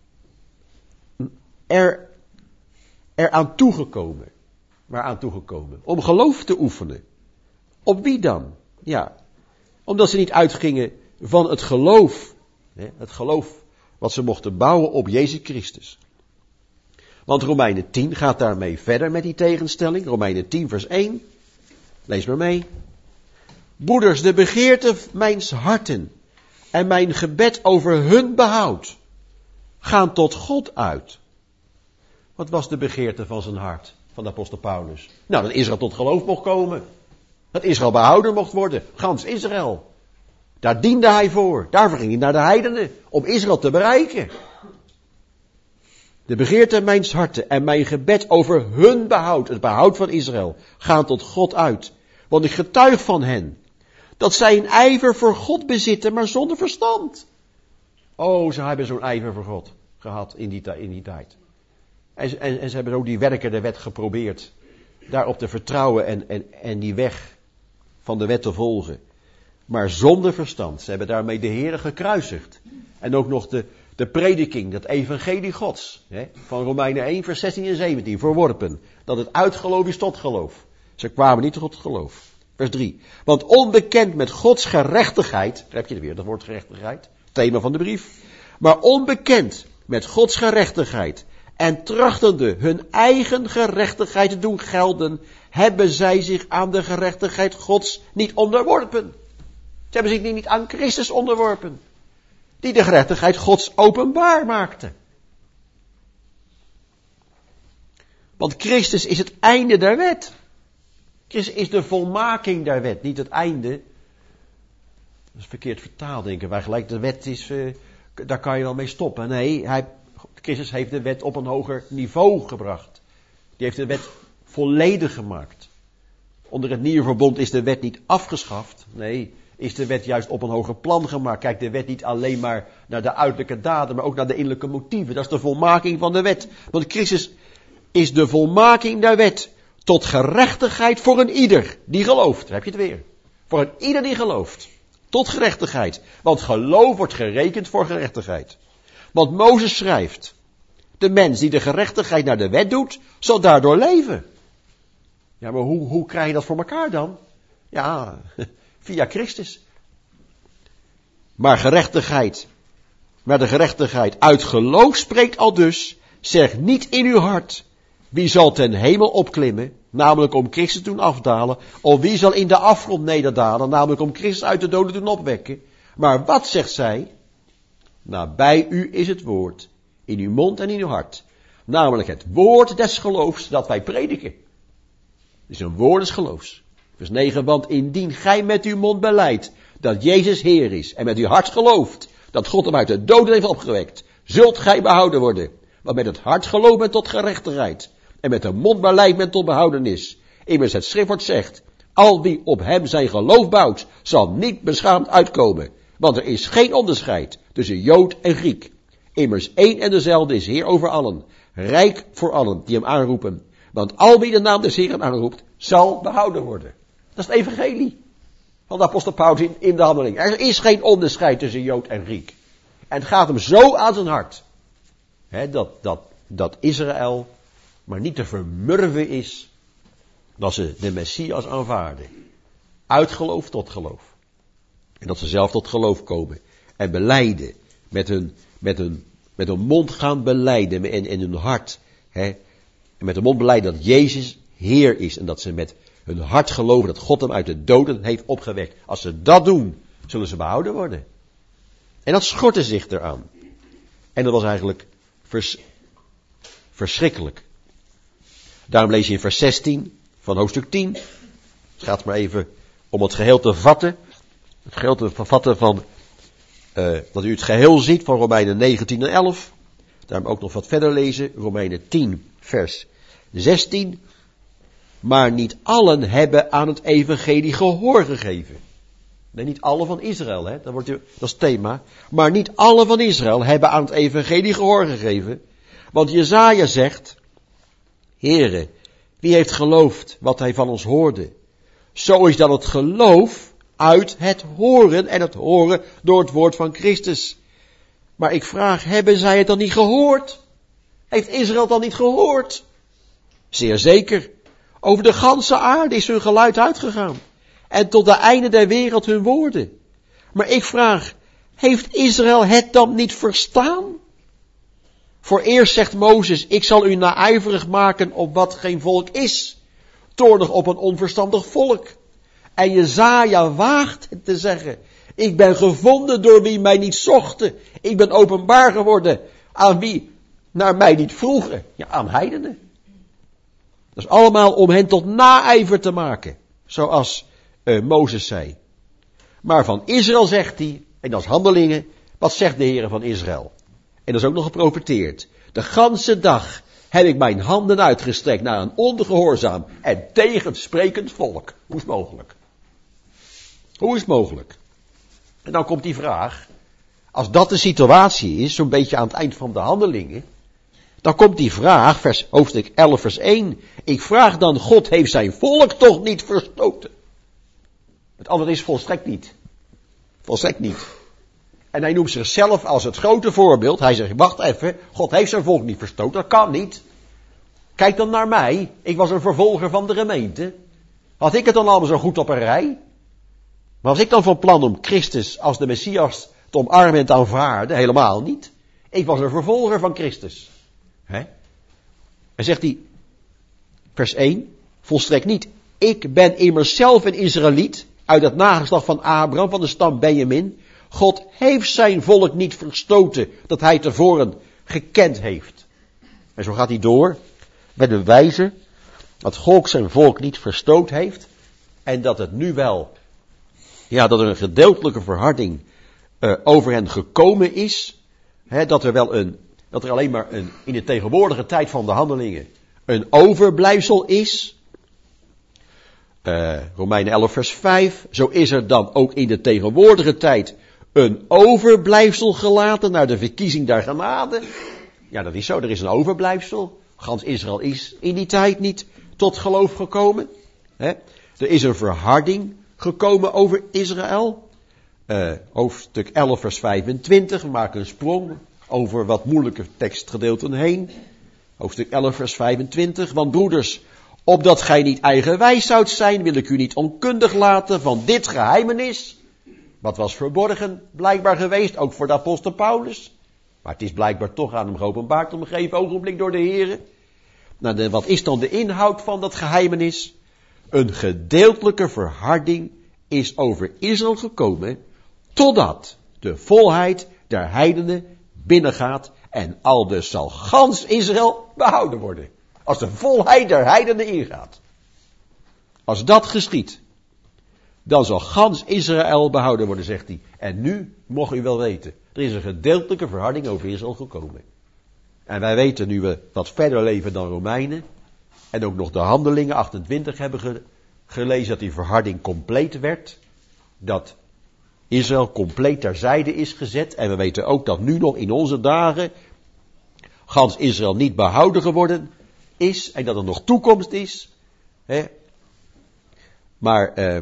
er, er aan toegekomen. Maar aan toegekomen. Om geloof te oefenen. Op wie dan? Ja, omdat ze niet uitgingen van het geloof. Hè, het geloof wat ze mochten bouwen op Jezus Christus. Want Romeinen tien gaat daarmee verder met die tegenstelling. Romeinen tien vers één. Lees maar mee. Broeders, de begeerte mijns harten en mijn gebed over hun behoud gaan tot God uit. Wat was de begeerte van zijn hart, van de apostel Paulus? Nou, dat Israël tot geloof mocht komen. Dat Israël behouden mocht worden. Gans Israël. Daar diende hij voor. Daarvoor ging hij naar de heidenen. Om Israël te bereiken. De begeerte mijns harten en mijn gebed over hun behoud, het behoud van Israël, gaan tot God uit. Want ik getuig van hen, dat zij een ijver voor God bezitten, maar zonder verstand. Oh, ze hebben zo'n ijver voor God gehad in die, in die tijd. En, en, en ze hebben ook die werken der wet geprobeerd, daarop te vertrouwen en, en, en die weg van de wet te volgen. maar zonder verstand. Ze hebben daarmee de Heere gekruisigd. En ook nog de, de prediking, dat evangelie Gods, hè, van Romeinen één, vers zestien en zeventien, verworpen. Dat het uitgeloof is tot geloof. Ze kwamen niet tot geloof. Vers drie. Want onbekend met Gods gerechtigheid, daar heb je er weer, dat woord gerechtigheid, thema van de brief. Maar onbekend met Gods gerechtigheid en trachtende hun eigen gerechtigheid te doen gelden, hebben zij zich aan de gerechtigheid Gods niet onderworpen. Ze hebben zich niet aan Christus onderworpen, die de gerechtigheid Gods openbaar maakte. Want Christus is het einde der wet. Christus is de volmaking der wet, niet het einde. Dat is verkeerd vertaald, denken wij gelijk. De wet is, uh, daar kan je wel mee stoppen. Nee, hij, Christus heeft de wet op een hoger niveau gebracht. Die heeft de wet volledig gemaakt. Onder het nieuwe verbond is de wet niet afgeschaft. Nee, is de wet juist op een hoger plan gemaakt. Kijkt de wet niet alleen maar naar de uiterlijke daden, maar ook naar de innerlijke motieven. Dat is de volmaking van de wet. Want Christus is de volmaking der wet. Tot gerechtigheid voor een ieder die gelooft. Daar heb je het weer. Voor een ieder die gelooft. Tot gerechtigheid. Want geloof wordt gerekend voor gerechtigheid. Want Mozes schrijft. De mens die de gerechtigheid naar de wet doet, zal daardoor leven. Ja, maar hoe, hoe krijg je dat voor elkaar dan? Ja, via Christus. Maar gerechtigheid, maar de gerechtigheid uit geloof spreekt al dus. Zeg niet in uw hart. Wie zal ten hemel opklimmen, namelijk om Christus doen afdalen, of wie zal in de afgrond nederdalen, namelijk om Christus uit de doden doen opwekken. Maar wat zegt zij? Nabij u is het woord, in uw mond en in uw hart, namelijk het woord des geloofs dat wij prediken. Het is een woord des geloofs. Vers negen, want indien gij met uw mond belijdt dat Jezus Heer is, en met uw hart gelooft dat God hem uit de doden heeft opgewekt, zult gij behouden worden. Want met het hart gelooft men tot gerechtigheid. En met de mond belijdt men tot behoudenis. Immers het schriftwoord zegt, al wie op hem zijn geloof bouwt, zal niet beschaamd uitkomen. Want er is geen onderscheid tussen Jood en Griek. Immers één en dezelfde is Heer over allen. Rijk voor allen die hem aanroepen. Want al wie de naam des Heeren aanroept, zal behouden worden. Dat is het evangelie van de apostel Paulus in, in de handeling. Er is geen onderscheid tussen Jood en Griek. En het gaat hem zo aan zijn hart. He, dat, dat, dat Israël maar niet te vermurven is dat ze de Messias aanvaarden. Uit geloof tot geloof. En dat ze zelf tot geloof komen. En belijden. Met hun, met hun, met hun mond gaan belijden. En in hun hart. He, en met hun mond belijden dat Jezus Heer is. En dat ze met hun hart geloven dat God hem uit de doden heeft opgewekt. Als ze dat doen, zullen ze behouden worden. En dat schortte zich eraan. En dat was eigenlijk vers, verschrikkelijk. Daarom lees je in vers zestien van hoofdstuk tien. Het gaat maar even om het geheel te vatten. Het geheel te vatten van, uh, dat u het geheel ziet van Romeinen negentien en elf. Daarom ook nog wat verder lezen. Romeinen tien vers zestien. Maar niet allen hebben aan het evangelie gehoor gegeven. Nee, niet alle van Israël, hè. Dat, wordt, dat is het thema. Maar niet alle van Israël hebben aan het evangelie gehoor gegeven. Want Jesaja zegt, Heere, wie heeft geloofd wat hij van ons hoorde? Zo is dan het geloof uit het horen en het horen door het woord van Christus. Maar ik vraag, hebben zij het dan niet gehoord? Heeft Israël dan niet gehoord? Zeer zeker. Over de ganse aarde is hun geluid uitgegaan. En tot de einde der wereld hun woorden. Maar ik vraag, heeft Israël het dan niet verstaan? Voor eerst zegt Mozes, ik zal u naijverig maken op wat geen volk is. Toornig op een onverstandig volk. En Jesaja waagt het te zeggen. Ik ben gevonden door wie mij niet zochten. Ik ben openbaar geworden aan wie naar mij niet vroegen. Ja, aan heidenen. Dat is allemaal om hen tot naijver te maken. Zoals uh, Mozes zei. Maar van Israël zegt hij, en dat is Handelingen, wat zegt de Heer van Israël? En dat is ook nog geprofeteerd. De ganse dag heb ik mijn handen uitgestrekt naar een ongehoorzaam en tegensprekend volk. Hoe is het mogelijk? Hoe is het mogelijk? En dan komt die vraag, als dat de situatie is, zo'n beetje aan het eind van de Handelingen, dan komt die vraag, vers, hoofdstuk elf vers één. Ik vraag dan, God heeft zijn volk toch niet verstoten? Het antwoord is volstrekt niet. Volstrekt niet. En hij noemt zichzelf als het grote voorbeeld. Hij zegt, wacht even, God heeft zijn volk niet verstoot, dat kan niet. Kijk dan naar mij, ik was een vervolger van de gemeente. Had ik het dan allemaal zo goed op een rij? Was ik dan van plan om Christus als de Messias te omarmen en te aanvaarden? Helemaal niet. Ik was een vervolger van Christus. Hè? En zegt hij, vers één, volstrekt niet. Ik ben immers zelf een Israëliet, uit het nageslacht van Abraham, van de stam Benjamin. God heeft zijn volk niet verstoten, dat hij tevoren gekend heeft. En zo gaat hij door, met de wijze dat God zijn volk niet verstoot heeft, en dat het nu wel, ja, dat er een gedeeltelijke verharding uh, over hen gekomen is, hè, dat er wel een, dat er alleen maar een, in de tegenwoordige tijd van de handelingen, een overblijfsel is. Uh, Romeinen elf vers vijf, zo is er dan ook in de tegenwoordige tijd een overblijfsel gelaten naar de verkiezing der genade. Ja, dat is zo, er is een overblijfsel. Gans Israël is in die tijd niet tot geloof gekomen. Hè? Er is een verharding gekomen over Israël. Uh, hoofdstuk elf vers vijfentwintig, we maken een sprong over wat moeilijke tekstgedeelten heen. Hoofdstuk elf vers vijfentwintig, want broeders, opdat gij niet eigenwijs zoudt zijn, wil ik u niet onkundig laten van dit geheimenis. Wat was verborgen, blijkbaar geweest, ook voor de apostel Paulus. Maar het is blijkbaar toch aan hem geopenbaard op een gegeven ogenblik door de Heere. Nou, de, wat is dan de inhoud van dat geheimenis? Een gedeeltelijke verharding is over Israël gekomen, totdat de volheid der heidenen binnengaat en aldus zal gans Israël behouden worden. Als de volheid der heidenen ingaat. Als dat geschiedt, dan zal gans Israël behouden worden, zegt hij. En nu mocht u wel weten, er is een gedeeltelijke verharding over Israël gekomen. En wij weten nu we wat verder leven dan Romeinen, en ook nog de Handelingen achtentwintig hebben ge- gelezen dat die verharding compleet werd. Dat Israël compleet terzijde is gezet. En we weten ook dat nu nog in onze dagen gans Israël niet behouden geworden is. En dat er nog toekomst is. Hè? Maar uh,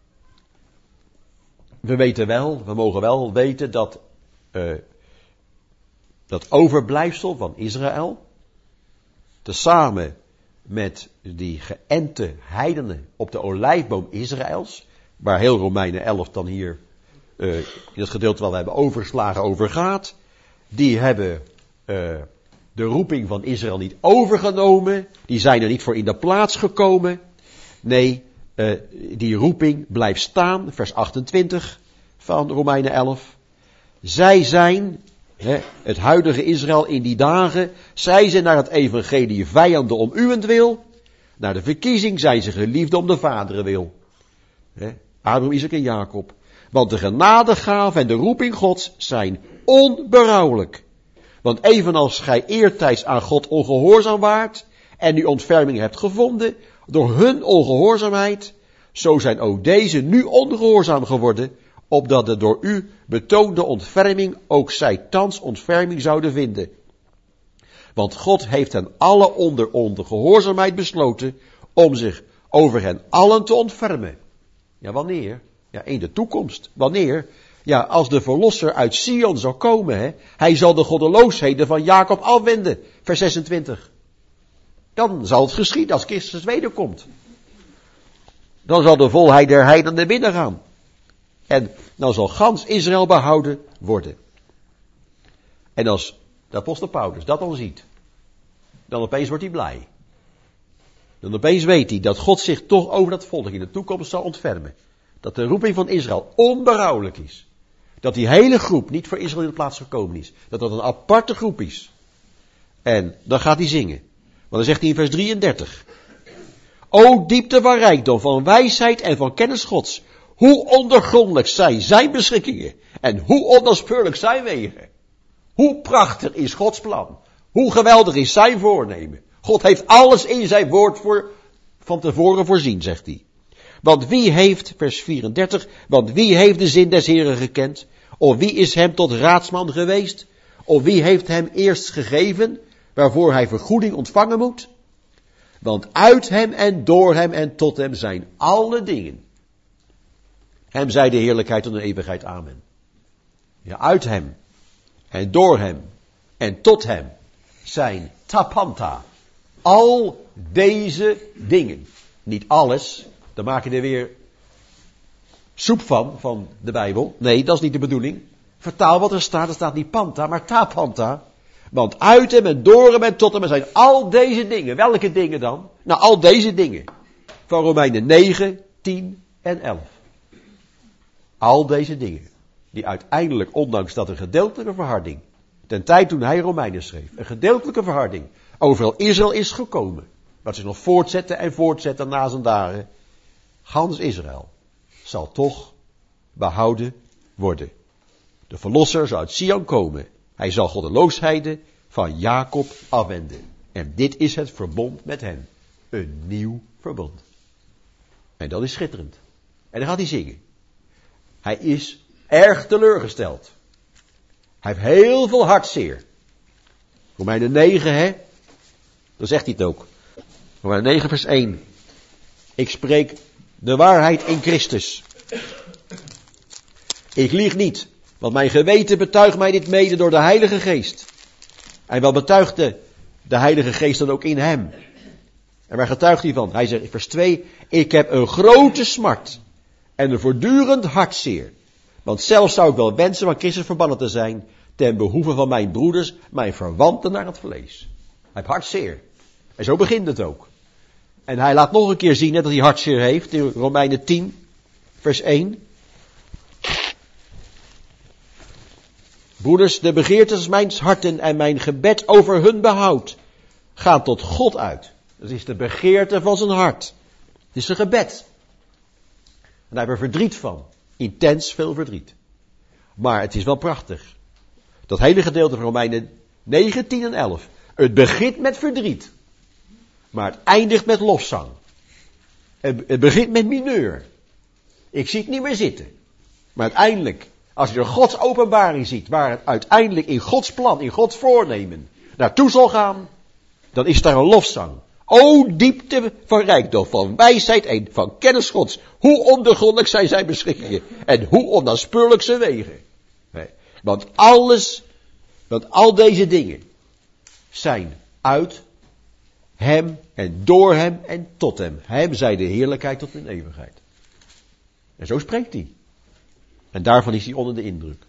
we weten wel, we mogen wel weten dat uh, dat overblijfsel van Israël, tezamen met die geënte heidenen op de olijfboom Israëls, waar heel Romeinen elf dan hier uh, in het gedeelte wat we hebben overgeslagen over gaat, die hebben uh, de roeping van Israël niet overgenomen, die zijn er niet voor in de plaats gekomen. Nee, uh, die roeping blijft staan, vers achtentwintig van Romeinen elf. Zij zijn, hè, het huidige Israël in die dagen, zij zijn naar het evangelie vijanden om uwentwil, naar de verkiezing zijn ze geliefden om de vaderen wil. Hè, Abraham, Isaac en Jacob. Want de genadegave en de roeping Gods zijn onberouwelijk. Want evenals gij eertijds aan God ongehoorzaam waart en uw ontferming hebt gevonden door hun ongehoorzaamheid, zo zijn ook deze nu ongehoorzaam geworden, opdat de door u betoonde ontferming ook zij thans ontferming zouden vinden. Want God heeft hen alle onder onder gehoorzaamheid besloten om zich over hen allen te ontfermen. Ja, wanneer? Ja, in de toekomst. Wanneer? Ja, als de verlosser uit Sion zal komen, hè. Hij zal de goddeloosheden van Jacob afwenden. Vers zesentwintig. Dan zal het geschieden als Christus wederkomt. Dan zal de volheid der heidenen binnengaan. En dan zal gans Israël behouden worden. En als de apostel Paulus dat dan ziet, dan opeens wordt hij blij. Dan opeens weet hij dat God zich toch over dat volk in de toekomst zal ontfermen. Dat de roeping van Israël onberouwelijk is. Dat die hele groep niet voor Israël in de plaats gekomen is. Dat dat een aparte groep is. En dan gaat hij zingen. Want dan zegt hij in vers drieëndertig. O diepte van rijkdom, van wijsheid en van kennis Gods. Hoe ondergrondelijk zijn zijn beschikkingen. En hoe onnaspeurlijk zijn wegen. Hoe prachtig is Gods plan. Hoe geweldig is zijn voornemen. God heeft alles in zijn woord voor, van tevoren voorzien, zegt hij. Want wie heeft, vers vierendertig, want wie heeft de zin des Heren gekend? Of wie is hem tot raadsman geweest? Of wie heeft hem eerst gegeven, waarvoor hij vergoeding ontvangen moet? Want uit hem en door hem en tot hem zijn alle dingen. Hem zij de heerlijkheid tot de eeuwigheid. Amen. Ja, uit hem en door hem en tot hem zijn tapanta al deze dingen. Niet alles, daar maak je er weer soep van, van de Bijbel. Nee, dat is niet de bedoeling. Vertaal wat er staat, er staat niet panta, maar tapanta. Want uit hem en door hem en tot hem zijn al deze dingen. Welke dingen dan? Nou, al deze dingen. Van Romeinen negen, tien en elf. Al deze dingen. Die uiteindelijk, ondanks dat een gedeeltelijke verharding, ten tijd toen hij Romeinen schreef, een gedeeltelijke verharding overal Israël is gekomen. Wat zich nog voortzetten en voortzetten na zijn dagen. Gans Israël zal toch behouden worden. De verlosser zal uit Sion komen. Hij zal goddeloosheden van Jacob afwenden. En dit is het verbond met hem. Een nieuw verbond. En dat is schitterend. En dan gaat hij zingen. Hij is erg teleurgesteld. Hij heeft heel veel hartzeer. Romeinen negen, hè? Dan zegt hij het ook. Romeinen negen vers één. Ik spreek de waarheid in Christus. Ik lieg niet, want mijn geweten betuigt mij dit mede door de Heilige Geest. En wat betuigt de, de Heilige Geest dan ook in hem? En waar getuigt hij van? Hij zegt, vers twee, ik heb een grote smart en een voortdurend hartzeer. Want zelfs zou ik wel wensen van Christus verbannen te zijn, ten behoeve van mijn broeders, mijn verwanten naar het vlees. Hij heeft hartzeer. En zo begint het ook. En hij laat nog een keer zien dat hij hartzeer heeft, in Romeinen tien, vers één. Broeders, de begeertes mijns harten en mijn gebed over hun behoud gaan tot God uit. Dat is de begeerte van zijn hart. Het is een gebed. En daar hebben we verdriet van. Intens veel verdriet. Maar het is wel prachtig. Dat hele gedeelte van Romeinen negen, tien en elf. Het begint met verdriet. Maar het eindigt met lofzang. Het, het begint met mineur. Ik zie het niet meer zitten. Maar uiteindelijk, als je er Gods openbaring ziet, waar het uiteindelijk in Gods plan, in Gods voornemen, naartoe zal gaan, dan is daar een lofzang. O diepte van rijkdom, van wijsheid en van kennis Gods. Hoe ondoorgrondelijk zijn zijn beschikkingen en hoe onnaspeurlijk zijn wegen. Nee, want alles, want al deze dingen zijn uit hem en door hem en tot hem. Hem zij de heerlijkheid tot in eeuwigheid. En zo spreekt hij. En daarvan is hij onder de indruk.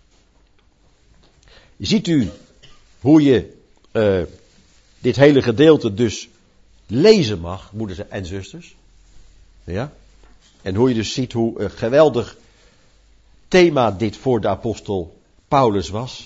Ziet u hoe je uh, dit hele gedeelte dus lezen mag, moeders en zusters. Ja? En hoe je dus ziet hoe een geweldig thema dit voor de apostel Paulus was.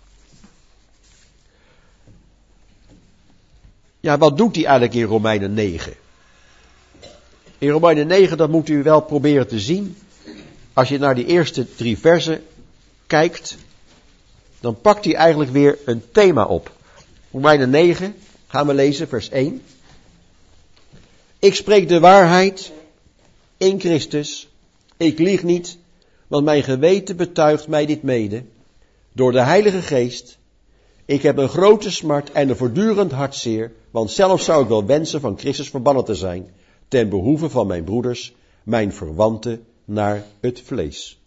Ja, wat doet hij eigenlijk in Romeinen negen? In Romeinen negen, dat moet u wel proberen te zien. Als je naar die eerste drie versen kijkt, dan pakt hij eigenlijk weer een thema op. Romeinen negen, gaan we lezen, vers één. Ik spreek de waarheid in Christus. Ik lieg niet, want mijn geweten betuigt mij dit mede. Door de Heilige Geest. Ik heb een grote smart en een voortdurend hartzeer, want zelf zou ik wel wensen van Christus verbannen te zijn, ten behoeve van mijn broeders, mijn verwanten naar het vlees.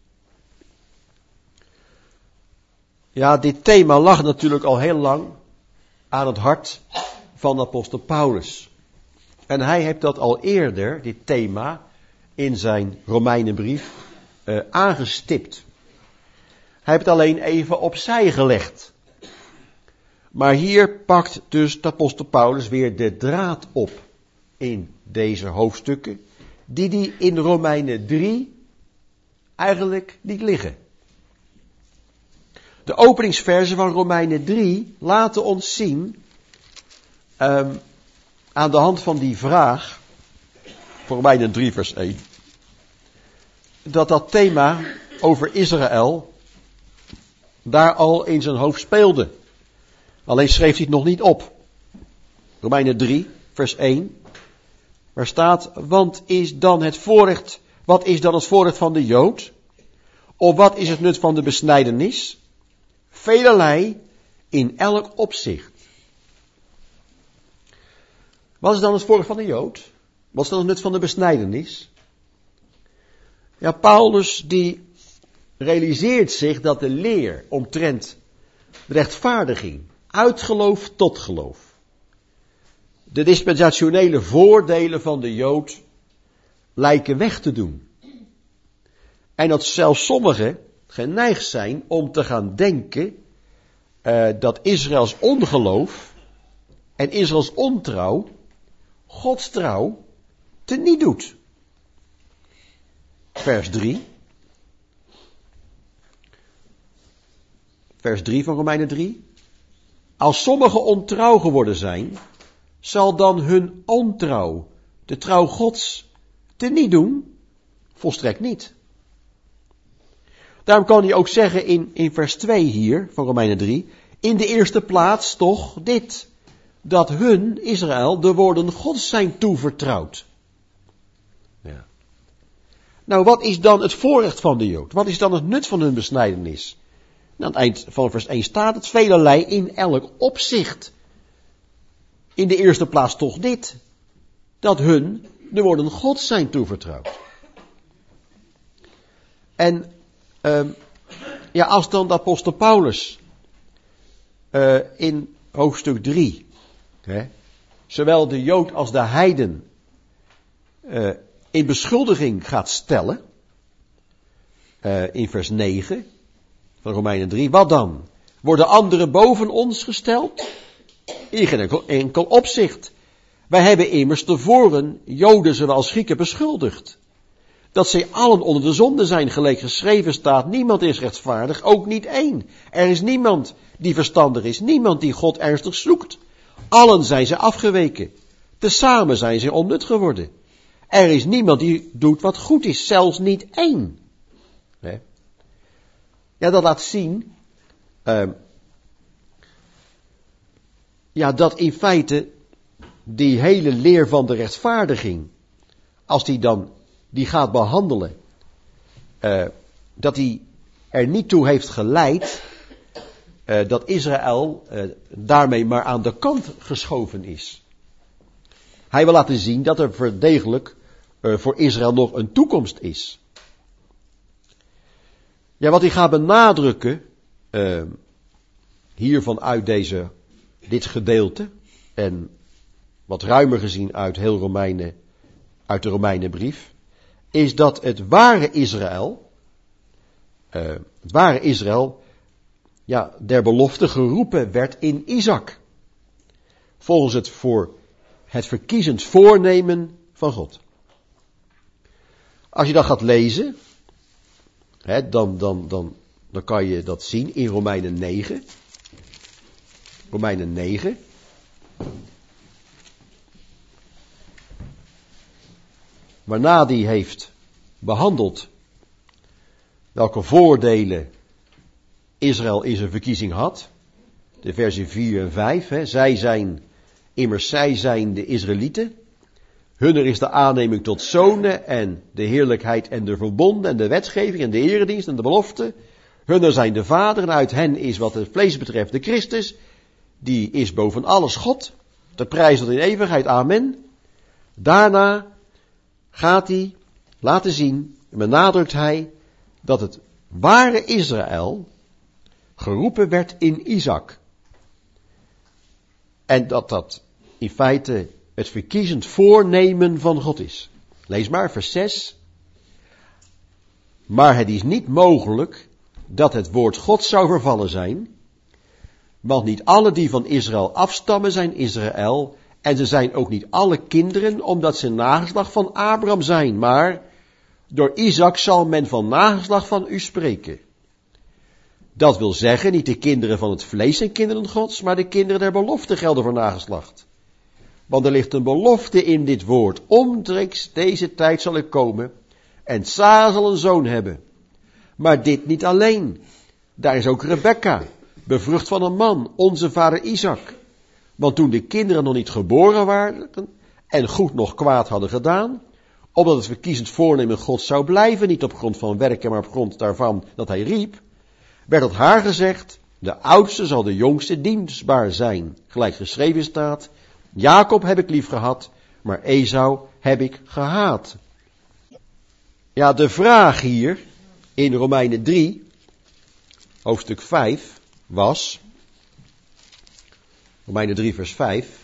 Ja, dit thema lag natuurlijk al heel lang aan het hart van de apostel Paulus. En hij heeft dat al eerder, dit thema, in zijn Romeinenbrief uh, aangestipt. Hij heeft het alleen even opzij gelegd. Maar hier pakt dus de apostel Paulus weer de draad op in deze hoofdstukken, die die in Romeinen drie eigenlijk niet liggen. De openingsversen van Romeinen drie laten ons zien, um, aan de hand van die vraag, voor Romeinen drie vers één, dat dat thema over Israël daar al in zijn hoofd speelde. Alleen schreef hij het nog niet op. Romeinen drie vers één, waar staat, want is dan het voorrecht, wat is dan het voorrecht van de Jood? Of wat is het nut van de besnijdenis? Velerlei in elk opzicht. Wat is dan het voorrecht van de Jood? Wat is dan het nut van de besnijdenis? Ja, Paulus die realiseert zich dat de leer omtrent rechtvaardiging, uit geloof tot geloof, de dispensationele voordelen van de Jood lijken weg te doen. En dat zelfs sommigen geneigd zijn om te gaan denken uh, dat Israëls ongeloof en Israëls ontrouw Gods trouw teniet doet. Vers drie. Vers drie van Romeinen drie. Als sommigen ontrouw geworden zijn, zal dan hun ontrouw de trouw Gods teniet doen? Volstrekt niet. Daarom kan hij ook zeggen in, in vers twee hier van Romeinen drie, in de eerste plaats toch dit, dat hun, Israël, de woorden Gods zijn toevertrouwd. Ja. Nou, wat is dan het voorrecht van de Jood? Wat is dan het nut van hun besnijdenis? Nou, aan het eind van vers één staat het velerlei in elk opzicht. In de eerste plaats toch dit, dat hun de woorden Gods zijn toevertrouwd. En uh, ja, als dan de apostel Paulus uh, in hoofdstuk drie, hè, zowel de Jood als de heiden uh, in beschuldiging gaat stellen, uh, in vers negen van Romeinen drie, wat dan? Worden anderen boven ons gesteld? In geen enkel, enkel opzicht. Wij hebben immers tevoren Joden zowel als Grieken beschuldigd. Dat zij allen onder de zonde zijn, gelijk geschreven staat, niemand is rechtvaardig, ook niet één. Er is niemand die verstandig is, niemand die God ernstig zoekt. Allen zijn ze afgeweken. Tezamen zijn ze onnut geworden. Er is niemand die doet wat goed is, zelfs niet één. Nee. Ja, dat laat zien, uh, ja, dat in feite die hele leer van de rechtvaardiging, als die dan die gaat behandelen, uh, dat die er niet toe heeft geleid uh, dat Israël uh, daarmee maar aan de kant geschoven is. Hij wil laten zien dat er voor degelijk uh, voor Israël nog een toekomst is. Ja, wat hij gaat benadrukken, uh, hiervan uit deze, dit gedeelte, en wat ruimer gezien uit heel Romeinen, uit de Romeinenbrief, is dat het ware Israël, uh, het ware Israël, ja, der belofte geroepen werd in Isaac. Volgens het voor het verkiezend voornemen van God. Als je dat gaat lezen, hè, dan, dan, dan, dan kan je dat zien in Romeinen negen. Romeinen negen. Waarna die heeft behandeld welke voordelen Israël in zijn verkiezing had. De versen vier en vijf. Hè. Zij zijn, immers zij zijn de Israëlieten. Hunner is de aanneming tot zonen en de heerlijkheid en de verbonden en de wetgeving en de eredienst en de belofte. Hunner zijn de vader en uit hen is wat het vlees betreft de Christus. Die is boven alles God. Te prijs tot in eeuwigheid. Amen. Daarna gaat hij laten zien, benadrukt hij, dat het ware Israël geroepen werd in Isaac. En dat dat in feite het verkiezend voornemen van God is. Lees maar vers zes. Maar het is niet mogelijk dat het woord God zou vervallen zijn, want niet alle die van Israël afstammen zijn Israël, en ze zijn ook niet alle kinderen, omdat ze nageslacht van Abraham zijn, maar door Isaac zal men van nageslacht van u spreken. Dat wil zeggen, niet de kinderen van het vlees zijn kinderen Gods, maar de kinderen der belofte gelden voor nageslacht. Want er ligt een belofte in dit woord. Omstreeks deze tijd zal ik komen en Sara zal een zoon hebben. Maar dit niet alleen. Daar is ook Rebekka, bevrucht van een man, onze vader Isaac. Want toen de kinderen nog niet geboren waren en goed nog kwaad hadden gedaan, opdat het verkiezend voornemen God zou blijven, niet op grond van werken, maar op grond daarvan dat hij riep, werd tot haar gezegd, de oudste zal de jongste dienstbaar zijn. Gelijk geschreven staat, Jacob heb ik lief gehad, maar Esau heb ik gehaat. Ja, de vraag hier in Romeinen drie, hoofdstuk vijf, was, Romeinen drie vers vijf,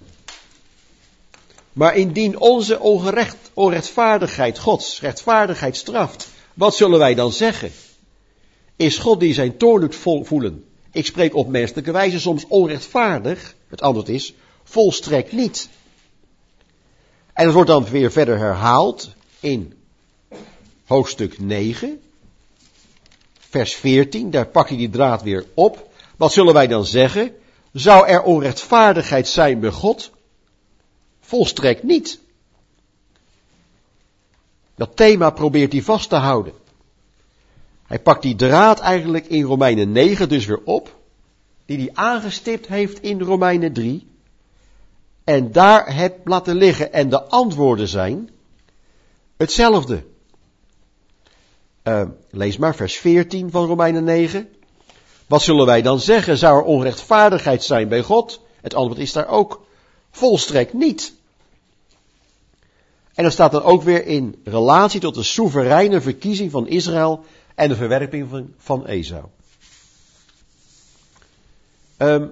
maar indien onze ongerecht, onrechtvaardigheid Gods, rechtvaardigheid straft, wat zullen wij dan zeggen? Is God die zijn toorn doet voelen? Ik spreek op menselijke wijze soms onrechtvaardig. Het antwoord is, volstrekt niet. En dat wordt dan weer verder herhaald in hoofdstuk negen, vers veertien. Daar pak je die draad weer op. Wat zullen wij dan zeggen? Zou er onrechtvaardigheid zijn bij God? Volstrekt niet. Dat thema probeert hij vast te houden. Hij pakt die draad eigenlijk in Romeinen negen dus weer op, die hij aangestipt heeft in Romeinen drie, en daar heeft laten liggen. En de antwoorden zijn hetzelfde. Uh, lees maar vers veertien van Romeinen negen. Wat zullen wij dan zeggen? Zou er onrechtvaardigheid zijn bij God? Het antwoord is daar ook volstrekt niet. En dat staat dan ook weer in relatie tot de soevereine verkiezing van Israël en de verwerping van, van Esau. Um,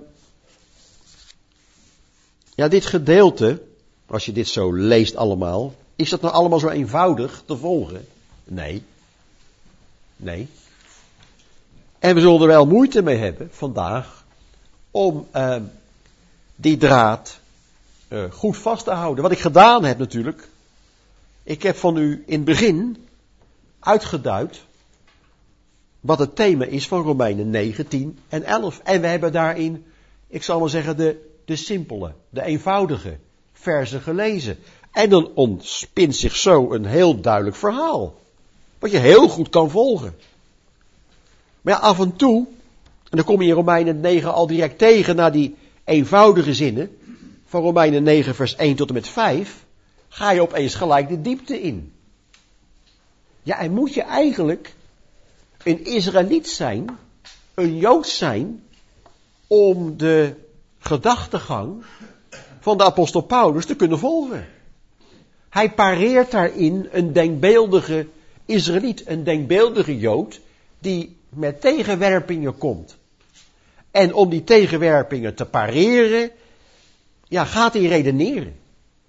ja, dit gedeelte, als je dit zo leest allemaal, is dat nou allemaal zo eenvoudig te volgen? Nee. Nee. En we zullen er wel moeite mee hebben vandaag om uh, die draad uh, goed vast te houden. Wat ik gedaan heb natuurlijk, ik heb van u in het begin uitgeduid wat het thema is van Romeinen negen, tien en elf. En we hebben daarin, ik zal maar zeggen, de, de simpele, de eenvoudige verzen gelezen. En dan ontspint zich zo een heel duidelijk verhaal, wat je heel goed kan volgen. Maar ja, af en toe, en dan kom je in Romeinen negen al direct tegen naar die eenvoudige zinnen, van Romeinen negen vers één tot en met vijf, ga je opeens gelijk de diepte in. Ja, en moet je eigenlijk een Israëliet zijn, een Jood zijn, om de gedachtegang van de apostel Paulus te kunnen volgen. Hij pareert daarin een denkbeeldige Israëliet, een denkbeeldige Jood, die met tegenwerpingen komt. En om die tegenwerpingen te pareren, ja, gaat hij redeneren.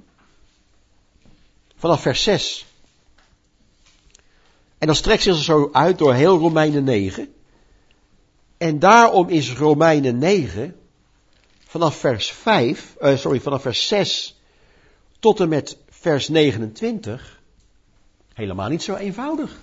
Vanaf vers zes. En dan strekt zich zo uit door heel Romeinen negen. En daarom is Romeinen negen, vanaf vers vijf, uh, sorry, vanaf vers zes tot en met vers negenentwintig, helemaal niet zo eenvoudig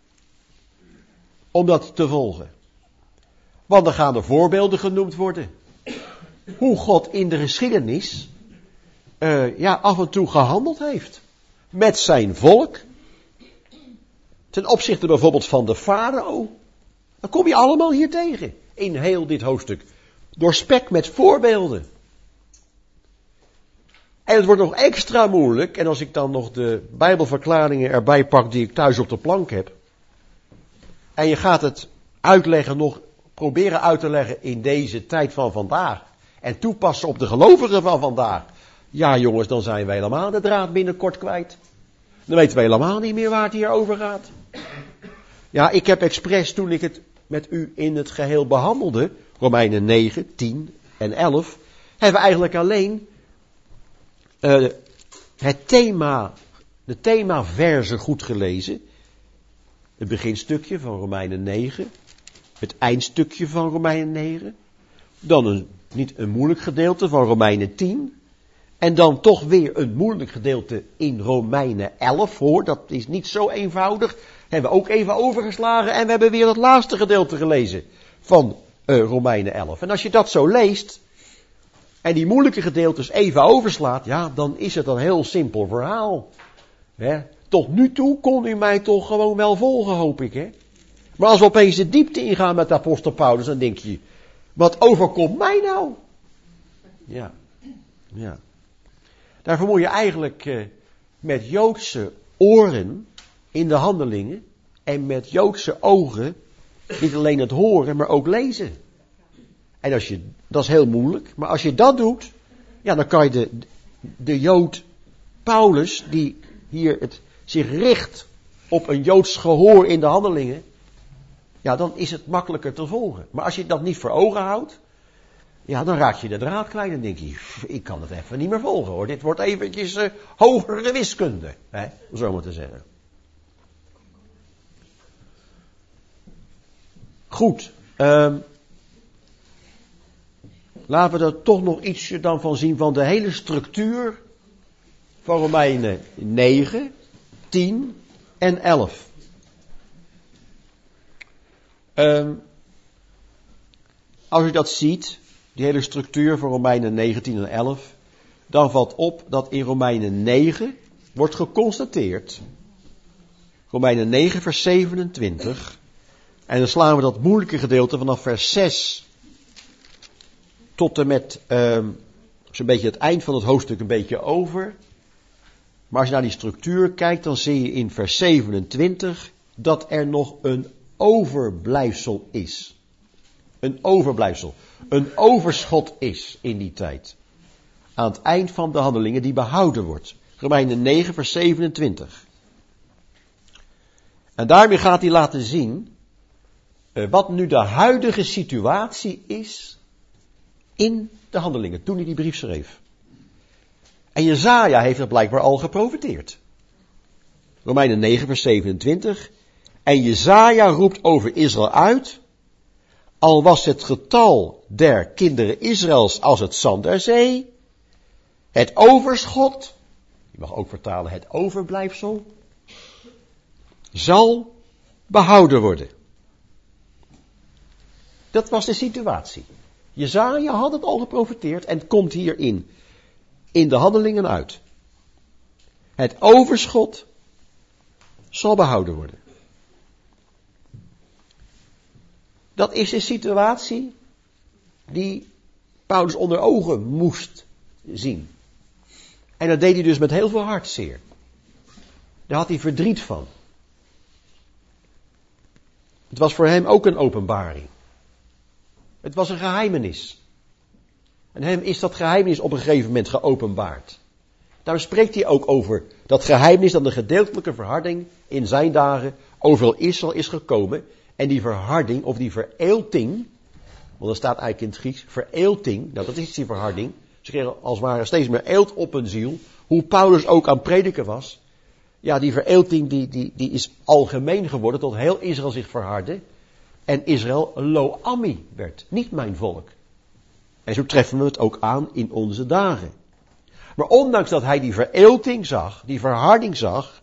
om dat te volgen. Want er gaan er voorbeelden genoemd worden. Hoe God in de geschiedenis uh, ja, af en toe gehandeld heeft. Met zijn volk. Ten opzichte bijvoorbeeld van de farao. Dan kom je allemaal hier tegen. In heel dit hoofdstuk. Doorspekt met voorbeelden. En het wordt nog extra moeilijk. En als ik dan nog de Bijbelverklaringen erbij pak die ik thuis op de plank heb. En je gaat het uitleggen nog, proberen uit te leggen in deze tijd van vandaag. En toepassen op de gelovigen van vandaag. Ja jongens, dan zijn wij helemaal de draad binnenkort kwijt. Dan weten we helemaal niet meer waar het hier over gaat. Ja, ik heb expres toen ik het met u in het geheel behandelde, Romeinen negen, tien en elf, hebben we eigenlijk alleen uh, het thema, de themaverzen goed gelezen. Het beginstukje van Romeinen negen, het eindstukje van Romeinen negen, dan een, niet een moeilijk gedeelte van Romeinen tien, en dan toch weer een moeilijk gedeelte in Romeinen elf, hoor, dat is niet zo eenvoudig. Hebben we ook even overgeslagen en we hebben weer het laatste gedeelte gelezen van uh, Romeinen elf. En als je dat zo leest, en die moeilijke gedeeltes even overslaat, ja, dan is het een heel simpel verhaal. Hè? Tot nu toe kon u mij toch gewoon wel volgen, hoop ik, hè. Maar als we opeens de diepte ingaan met de apostel Paulus, dan denk je, wat overkomt mij nou? Ja, ja. Daarvoor moet je eigenlijk uh, met Joodse oren in de handelingen en met Joodse ogen niet alleen het horen, maar ook lezen. En als je, dat is heel moeilijk, maar als je dat doet, ja, dan kan je de, de Jood Paulus, die hier het, zich richt op een Joods gehoor in de Handelingen, ja, dan is het makkelijker te volgen. Maar als je dat niet voor ogen houdt, ja, dan raak je de draad kwijt en denk je, ik kan het even niet meer volgen hoor. Dit wordt eventjes uh, hogere wiskunde, hè, om zo maar te zeggen. Goed, um, laten we er toch nog ietsje dan van zien van de hele structuur van Romeinen negen, tien en elf. Um, als je dat ziet, die hele structuur van Romeinen negen, tien en elf, dan valt op dat in Romeinen negen wordt geconstateerd, Romeinen negen vers zevenentwintig, en dan slaan we dat moeilijke gedeelte vanaf vers zes tot en met um, zo'n beetje het eind van het hoofdstuk een beetje over. Maar als je naar die structuur kijkt, dan zie je in vers zevenentwintig dat er nog een overblijfsel is. Een overblijfsel. Een overschot is in die tijd. Aan het eind van de handelingen die behouden wordt. Romeinen negen vers zevenentwintig. En daarmee gaat hij laten zien uh, wat nu de huidige situatie is in de handelingen, toen hij die brief schreef. En Jesaja heeft er blijkbaar al geprofeteerd. Romeinen negen vers zevenentwintig. En Jesaja roept over Israël uit, al was het getal der kinderen Israëls als het zand der zee, het overschot, je mag ook vertalen het overblijfsel, zal behouden worden. Dat was de situatie. Jesaja had het al geprofeteerd en het komt hierin in de handelingen uit. Het overschot zal behouden worden. Dat is de situatie die Paulus onder ogen moest zien. En dat deed hij dus met heel veel hartzeer. Daar had hij verdriet van. Het was voor hem ook een openbaring. Het was een geheimenis. En hem is dat geheimenis op een gegeven moment geopenbaard. Daarom spreekt hij ook over dat geheimenis dat de gedeeltelijke verharding in zijn dagen overal Israël is gekomen. En die verharding, of die vereelting, want er staat eigenlijk in het Grieks, vereelting, nou dat is die verharding. Ze kregen als het ware steeds meer eelt op hun ziel. Hoe Paulus ook aan prediken was. Ja, die vereelting die, die, die is algemeen geworden tot heel Israël zich verhardde. En Israël lo ami werd, niet mijn volk. En zo treffen we het ook aan in onze dagen. Maar ondanks dat hij die vereelting zag, die verharding zag,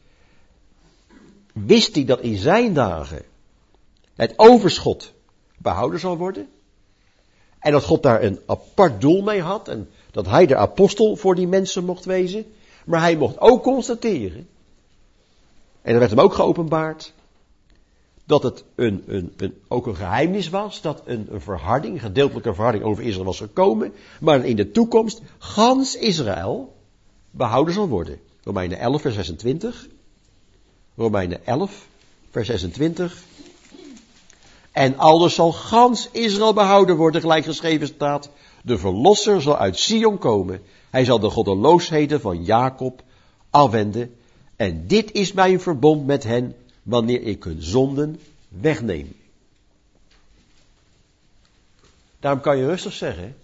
wist hij dat in zijn dagen het overschot behouden zal worden. En dat God daar een apart doel mee had. En dat hij de apostel voor die mensen mocht wezen. Maar hij mocht ook constateren. En dat werd hem ook geopenbaard. Dat het een, een, een, ook een geheimnis was. Dat een, een verharding, een gedeeltelijke verharding over Israël was gekomen. Maar in de toekomst gans Israël behouden zal worden. Romeinen elf vers zesentwintig. Romeinen elf vers zesentwintig. En aldus zal gans Israël behouden worden, gelijk geschreven staat. De verlosser zal uit Sion komen. Hij zal de goddeloosheden van Jacob afwenden. En dit is mijn verbond met hen, wanneer ik hun zonden wegneem. Daarom kan je rustig zeggen.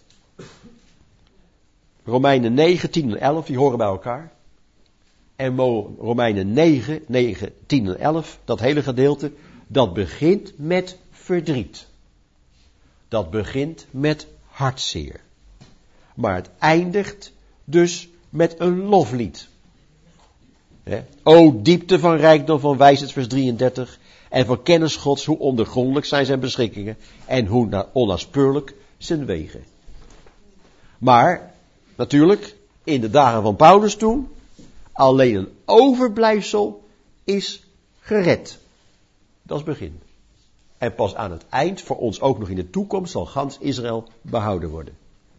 Romeinen negen, tien en elf, die horen bij elkaar. En Romeinen negen, negen, tien en elf, dat hele gedeelte, dat begint met verdriet. Dat begint met hartzeer. Maar het eindigt dus met een loflied. He? O diepte van rijkdom van wijsheid, vers drieëndertig. En van kennis Gods, hoe ondergrondelijk zijn zijn beschikkingen. En hoe onnaspeurlijk zijn wegen. Maar, natuurlijk, in de dagen van Paulus toen, alleen een overblijfsel is gered. Dat is het begin. En pas aan het eind, voor ons ook nog in de toekomst, zal gans Israël behouden worden.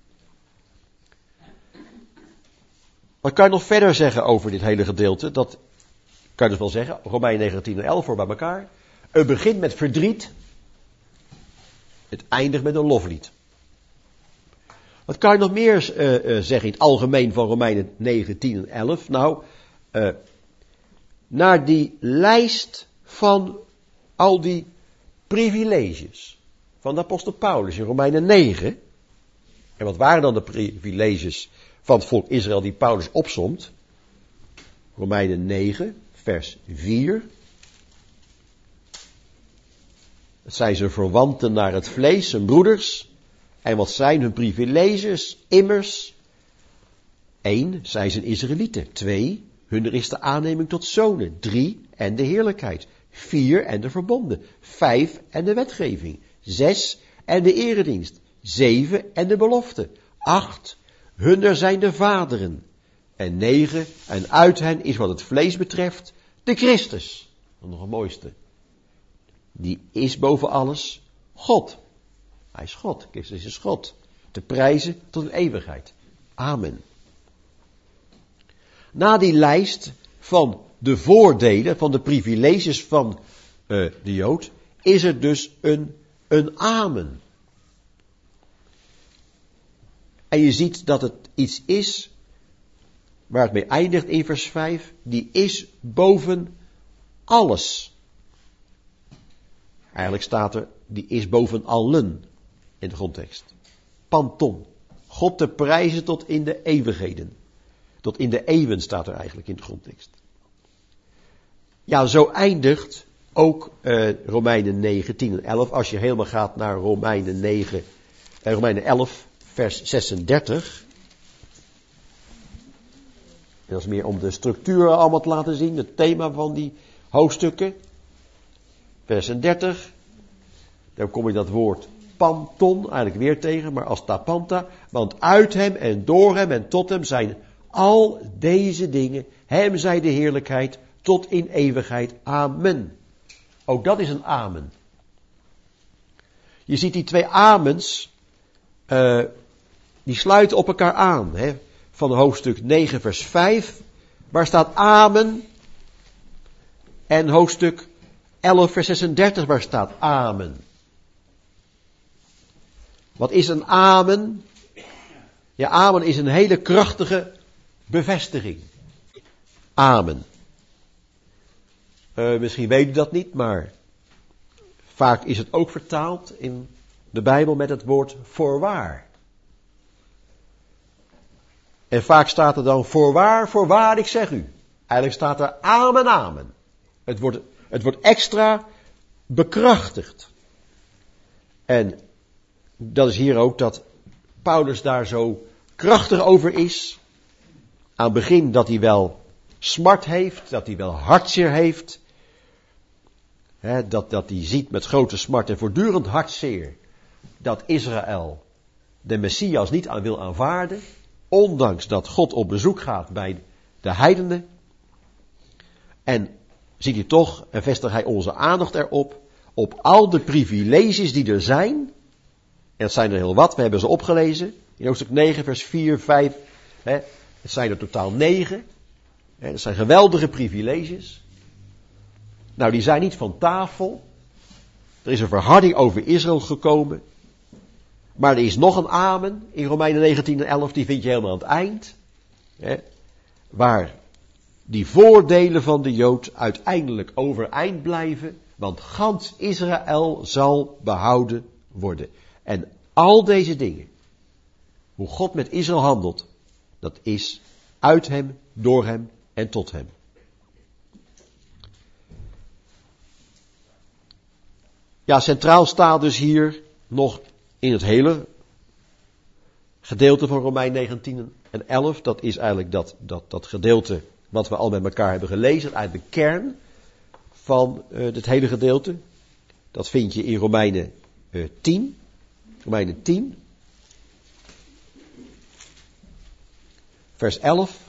Wat kan je nog verder zeggen over dit hele gedeelte? Dat kan je dus wel zeggen, Romeinen negen, tien en elf voor bij elkaar. Het begint met verdriet. Het eindigt met een loflied. Wat kan je nog meer uh, uh, zeggen in het algemeen van Romeinen negen, tien en elf? Nou, uh, naar die lijst van al die privileges van de apostel Paulus in Romeinen negen. En wat waren dan de privileges van het volk Israël die Paulus opsomt? Romeinen negen, vers vier. Het zijn zijn verwanten naar het vlees, zijn broeders. En wat zijn hun privileges? Immers, één, zij zijn Israëlieten. Twee, hun is de aanneming tot zonen. Drie, en de heerlijkheid. Vier, en de verbonden. Vijf, en de wetgeving. Zes, en de eredienst. Zeven, en de belofte. Acht, hunner zijn de vaderen. En negen, en uit hen is wat het vlees betreft de Christus. Nog het mooiste. Die is boven alles God. Hij is God. Christus is God. Te prijzen tot een eeuwigheid. Amen. Na die lijst van de voordelen, van de privileges van uh, de Jood, is er dus een, een amen. En je ziet dat het iets is, waar het mee eindigt in vers vijf, die is boven alles. Eigenlijk staat er, die is boven allen in de grondtekst. Panton. God te prijzen tot in de eeuwigheden. Tot in de eeuwen staat er eigenlijk in de grondtekst. Ja, zo eindigt ook uh, Romeinen negen, tien en elf. Als je helemaal gaat naar Romeinen negen, uh, Romeinen elf, vers zesendertig. En dat is meer om de structuur allemaal te laten zien. Het thema van die hoofdstukken. Vers dertig. Daar kom je dat woord panton eigenlijk weer tegen, maar als tapanta. Want uit hem en door hem en tot hem zijn al deze dingen. Hem zij de heerlijkheid tot in eeuwigheid. Amen. Ook dat is een amen. Je ziet die twee amens, uh, die sluiten op elkaar aan. Hè? Van hoofdstuk negen vers vijf, waar staat amen. En hoofdstuk elf vers zesendertig, waar staat amen. Wat is een amen? Ja, amen is een hele krachtige bevestiging. Amen. Uh, misschien weet u dat niet, maar vaak is het ook vertaald in de Bijbel met het woord voorwaar. En vaak staat er dan voorwaar, voorwaar, ik zeg u. Eigenlijk staat er amen, amen. Het wordt, het wordt extra bekrachtigd. En dat is hier ook dat Paulus daar zo krachtig over is. Aan het begin dat hij wel smart heeft, dat hij wel hartzeer heeft. He, dat, dat hij ziet met grote smart en voortdurend hartzeer dat Israël de Messias niet aan wil aanvaarden. Ondanks dat God op bezoek gaat bij de heidenen. En ziet hij toch, en vestigt hij onze aandacht erop, op al de privileges die er zijn. En het zijn er heel wat, we hebben ze opgelezen. In hoofdstuk negen, vers vier, vijf. Hè, het zijn er totaal negen. Hè, het zijn geweldige privileges. Nou, die zijn niet van tafel. Er is een verharding over Israël gekomen. Maar er is nog een amen in Romeinen negentien en elf, die vind je helemaal aan het eind. Hè, waar die voordelen van de Jood uiteindelijk overeind blijven. Want gans Israël zal behouden worden. En al deze dingen, hoe God met Israël handelt, dat is uit hem, door hem en tot hem. Ja, centraal staat dus hier nog in het hele gedeelte van Romein negentien en elf. Dat is eigenlijk dat, dat, dat gedeelte wat we al met elkaar hebben gelezen. Eigenlijk de kern van uh, het hele gedeelte. Dat vind je in Romeinen uh, tien. Romeinen tien. Vers elf.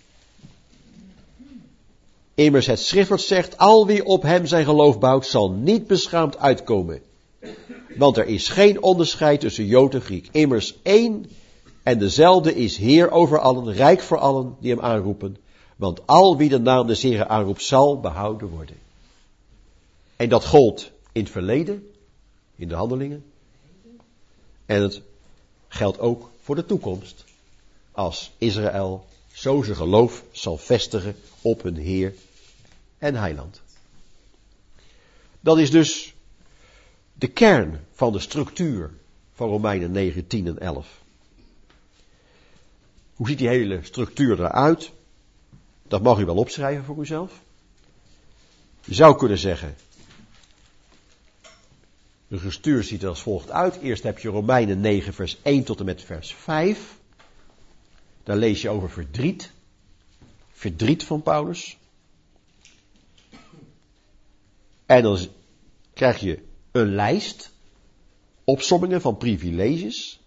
Immers het schriftwoord zegt, al wie op hem zijn geloof bouwt, zal niet beschaamd uitkomen. Want er is geen onderscheid tussen Jood en Griek. Immers één en dezelfde is Heer over allen, rijk voor allen die hem aanroepen. Want al wie de naam des Heeren aanroept, zal behouden worden. En dat gold in het verleden, in de handelingen. En het geldt ook voor de toekomst. Als Israël zo zijn geloof zal vestigen op hun Heer en heiland. Dat is dus de kern van de structuur van Romeinen negen, tien en elf. Hoe ziet die hele structuur eruit? Dat mag u wel opschrijven voor uzelf. Je zou kunnen zeggen, de gestuur ziet er als volgt uit. Eerst heb je Romeinen negen vers één tot en met vers vijf. Daar lees je over verdriet. Verdriet van Paulus. En dan krijg je een lijst. Opsommingen van privileges.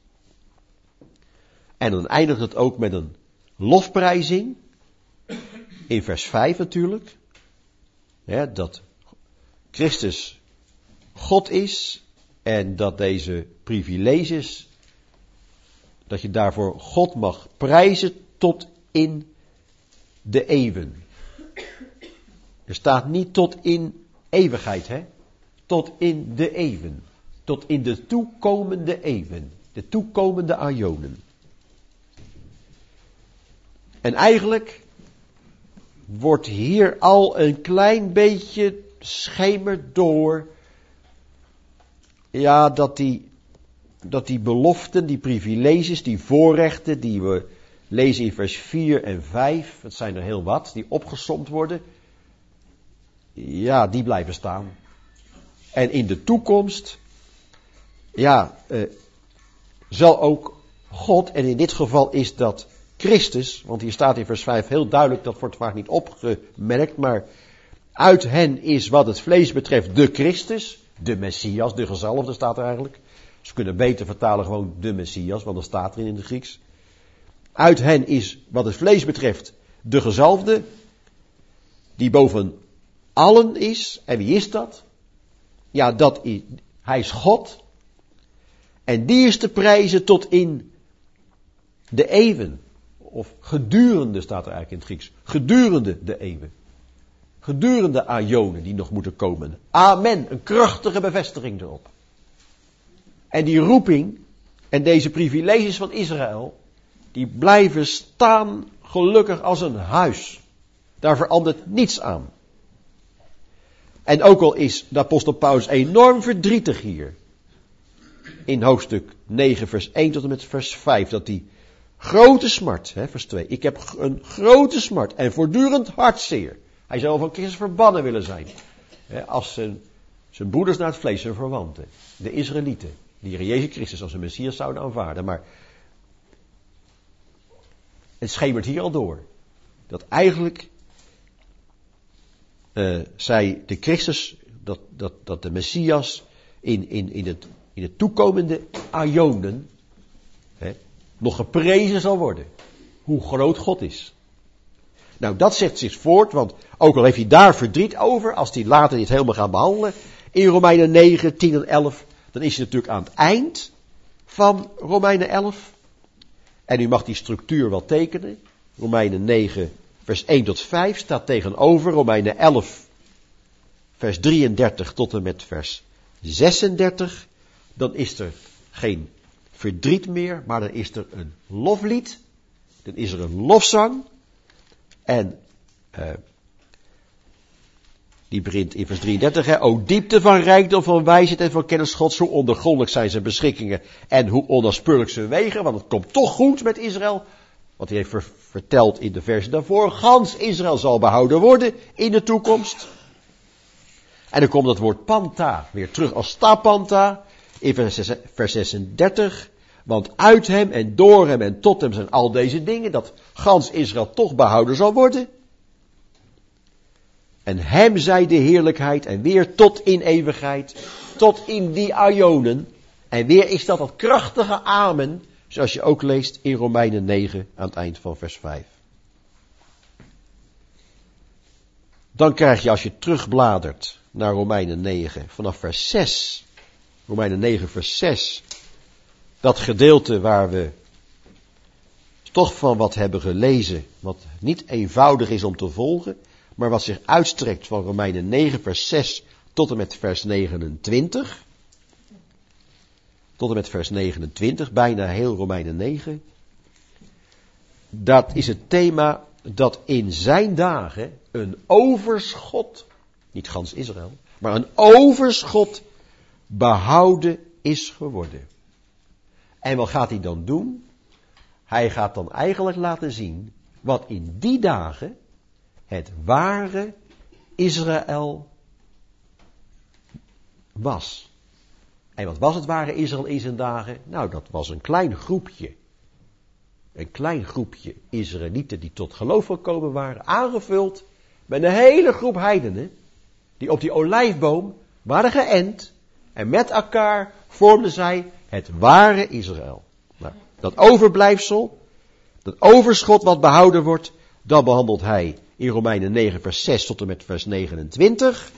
En dan eindigt het ook met een lofprijzing. In vers vijf natuurlijk. Ja, dat Christus God is. En dat deze privileges, dat je daarvoor God mag prijzen tot in de eeuwen. Er staat niet tot in eeuwigheid, hè? Tot in de eeuwen. Tot in de toekomende eeuwen. De toekomende aionen. En eigenlijk wordt hier al een klein beetje schemerd door, ja, dat die, dat die beloften, die privileges, die voorrechten, die we lezen in vers vier en vijf, het zijn er heel wat, die opgesomd worden, ja, die blijven staan. En in de toekomst, ja, eh, zal ook God, en in dit geval is dat Christus, want hier staat in vers vijf heel duidelijk, dat wordt vaak niet opgemerkt, maar uit hen is wat het vlees betreft de Christus, de Messias, de gezalfde staat er eigenlijk. Ze kunnen beter vertalen gewoon de Messias, want dat staat erin in het Grieks. Uit hen is wat het vlees betreft de gezalfde, die boven allen is. En wie is dat? Ja, dat is, hij is God. En die is te prijzen tot in de eeuwen. Of gedurende staat er eigenlijk in het Grieks. Gedurende de eeuwen. Gedurende aionen die nog moeten komen. Amen. Een krachtige bevestiging erop. En die roeping en deze privileges van Israël, die blijven staan gelukkig als een huis. Daar verandert niets aan. En ook al is de apostel Paulus enorm verdrietig hier. In hoofdstuk negen vers één tot en met vers vijf. Dat die grote smart, hè, vers twee. Ik heb een grote smart en voortdurend hartzeer. Hij zou van Christus verbannen willen zijn. Hè, als zijn, zijn broeders naar het vlees, zijn verwanten. De Israëlieten. Die Heer Jezus Christus als een Messias zouden aanvaarden. Maar het schemert hier al door. Dat eigenlijk uh, zij de Christus, dat, dat, dat de Messias in, in, in, het, in het toekomende aionen hè, nog geprezen zal worden. Hoe groot God is. Nou, dat zet zich voort, want ook al heeft hij daar verdriet over, als hij later dit helemaal gaat behandelen, in Romeinen negen, tien en elf, dan is hij natuurlijk aan het eind van Romeinen elf. En u mag die structuur wel tekenen. Romeinen negen, vers één tot vijf staat tegenover Romeinen elf, vers drieëndertig tot en met vers zesendertig. Dan is er geen verdriet meer, maar dan is er een loflied. Dan is er een lofzang. En uh, die begint in vers drieëndertig. Hè, o diepte van rijkdom, van wijsheid en van kennis Gods. Hoe ondergrondelijk zijn zijn beschikkingen en hoe onnaspeurlijk zijn wegen. Want het komt toch goed met Israël. Want hij heeft ver- verteld in de versen daarvoor. Gans Israël zal behouden worden in de toekomst. En dan komt dat woord panta weer terug als tapanta. In vers zesendertig. Want uit hem en door hem en tot hem zijn al deze dingen. Dat gans Israël toch behouden zal worden. En hem zij de heerlijkheid en weer tot in eeuwigheid. Tot in die aionen. En weer is dat dat krachtige amen. Zoals je ook leest in Romeinen negen aan het eind van vers vijf. Dan krijg je als je terugbladert naar Romeinen negen vanaf vers zes. Romeinen negen vers zes. Dat gedeelte waar we toch van wat hebben gelezen. Wat niet eenvoudig is om te volgen. Maar wat zich uitstrekt van Romeinen negen vers zes tot en met vers negenentwintig. Tot en met vers negenentwintig, bijna heel Romeinen negen. Dat is het thema dat in zijn dagen een overschot, niet gans Israël, maar een overschot behouden is geworden. En wat gaat hij dan doen? Hij gaat dan eigenlijk laten zien wat in die dagen het ware Israël was. En wat was het ware Israël in zijn dagen? Nou, dat was een klein groepje. Een klein groepje Israëlieten die tot geloof gekomen waren, aangevuld met een hele groep heidenen, die op die olijfboom waren geënt en met elkaar vormden zij het ware Israël. Nou, dat overblijfsel, dat overschot wat behouden wordt, dat behandelt hij in Romeinen negen vers zes tot en met vers negenentwintig.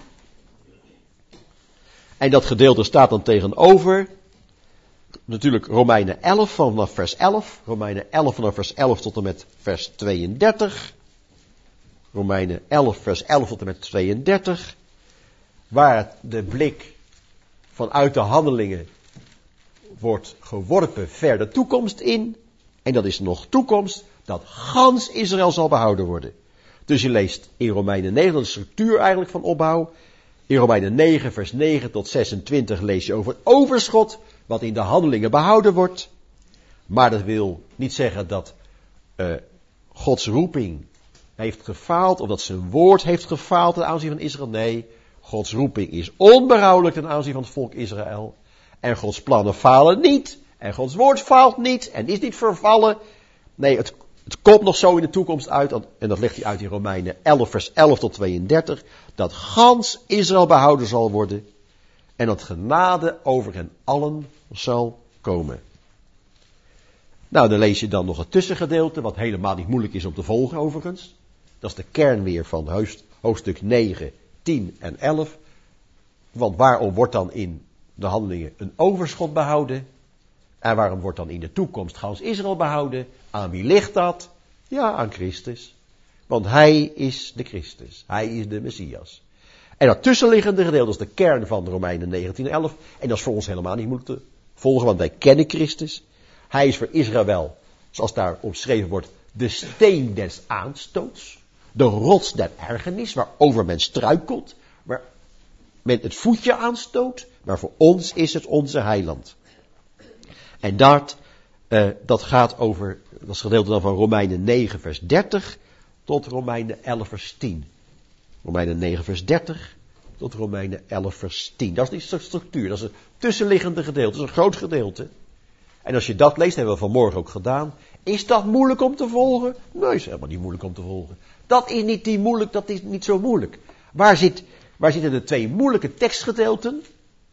En dat gedeelte staat dan tegenover natuurlijk Romeinen elf vanaf vers elf. Romeinen elf vanaf vers elf tot en met vers tweeëndertig. Romeinen elf vers elf tot en met tweeëndertig. Waar de blik vanuit de handelingen wordt geworpen ver de toekomst in. En dat is nog toekomst dat gans Israël zal behouden worden. Dus je leest in Romeinen negen, de structuur eigenlijk van opbouw. In Romeinen negen vers negen tot zesentwintig lees je over het overschot wat in de handelingen behouden wordt. Maar dat wil niet zeggen dat uh, Gods roeping heeft gefaald of dat zijn woord heeft gefaald ten aanzien van Israël. Nee, Gods roeping is onberouwelijk ten aanzien van het volk Israël. En Gods plannen falen niet. En Gods woord faalt niet en is niet vervallen. Nee, het, het komt nog zo in de toekomst uit. En dat legt hij uit in Romeinen elf vers elf tot tweeëndertig. Dat gans Israël behouden zal worden. En dat genade over hen allen zal komen. Nou, dan lees je dan nog het tussengedeelte, wat helemaal niet moeilijk is om te volgen overigens. Dat is de kern weer van hoofdstuk negen, tien en elf. Want waarom wordt dan in de handelingen een overschot behouden? En waarom wordt dan in de toekomst gans Israël behouden? Aan wie ligt dat? Ja, aan Christus. Want hij is de Christus. Hij is de Messias. En dat tussenliggende gedeelte is de kern van Romeinen negentien en elf. En dat is voor ons helemaal niet moeilijk te volgen, want wij kennen Christus. Hij is voor Israël, zoals daar omschreven wordt, de steen des aanstoots. De rots der ergernis, waarover men struikelt. Waar men het voetje aanstoot. Maar voor ons is het onze heiland. En dat, uh, dat gaat over, dat is gedeelte dan van Romeinen negen vers dertig tot Romeinen elf vers tien. Romeinen negen vers dertig tot Romeinen elf vers tien. Dat is die structuur, dat is een tussenliggende gedeelte, dat is een groot gedeelte. En als je dat leest, hebben we vanmorgen ook gedaan. Is dat moeilijk om te volgen? Nee, is helemaal niet moeilijk om te volgen. Dat is niet, die moeilijk, dat is niet zo moeilijk. Waar, zit, waar zitten de twee moeilijke tekstgedeelten?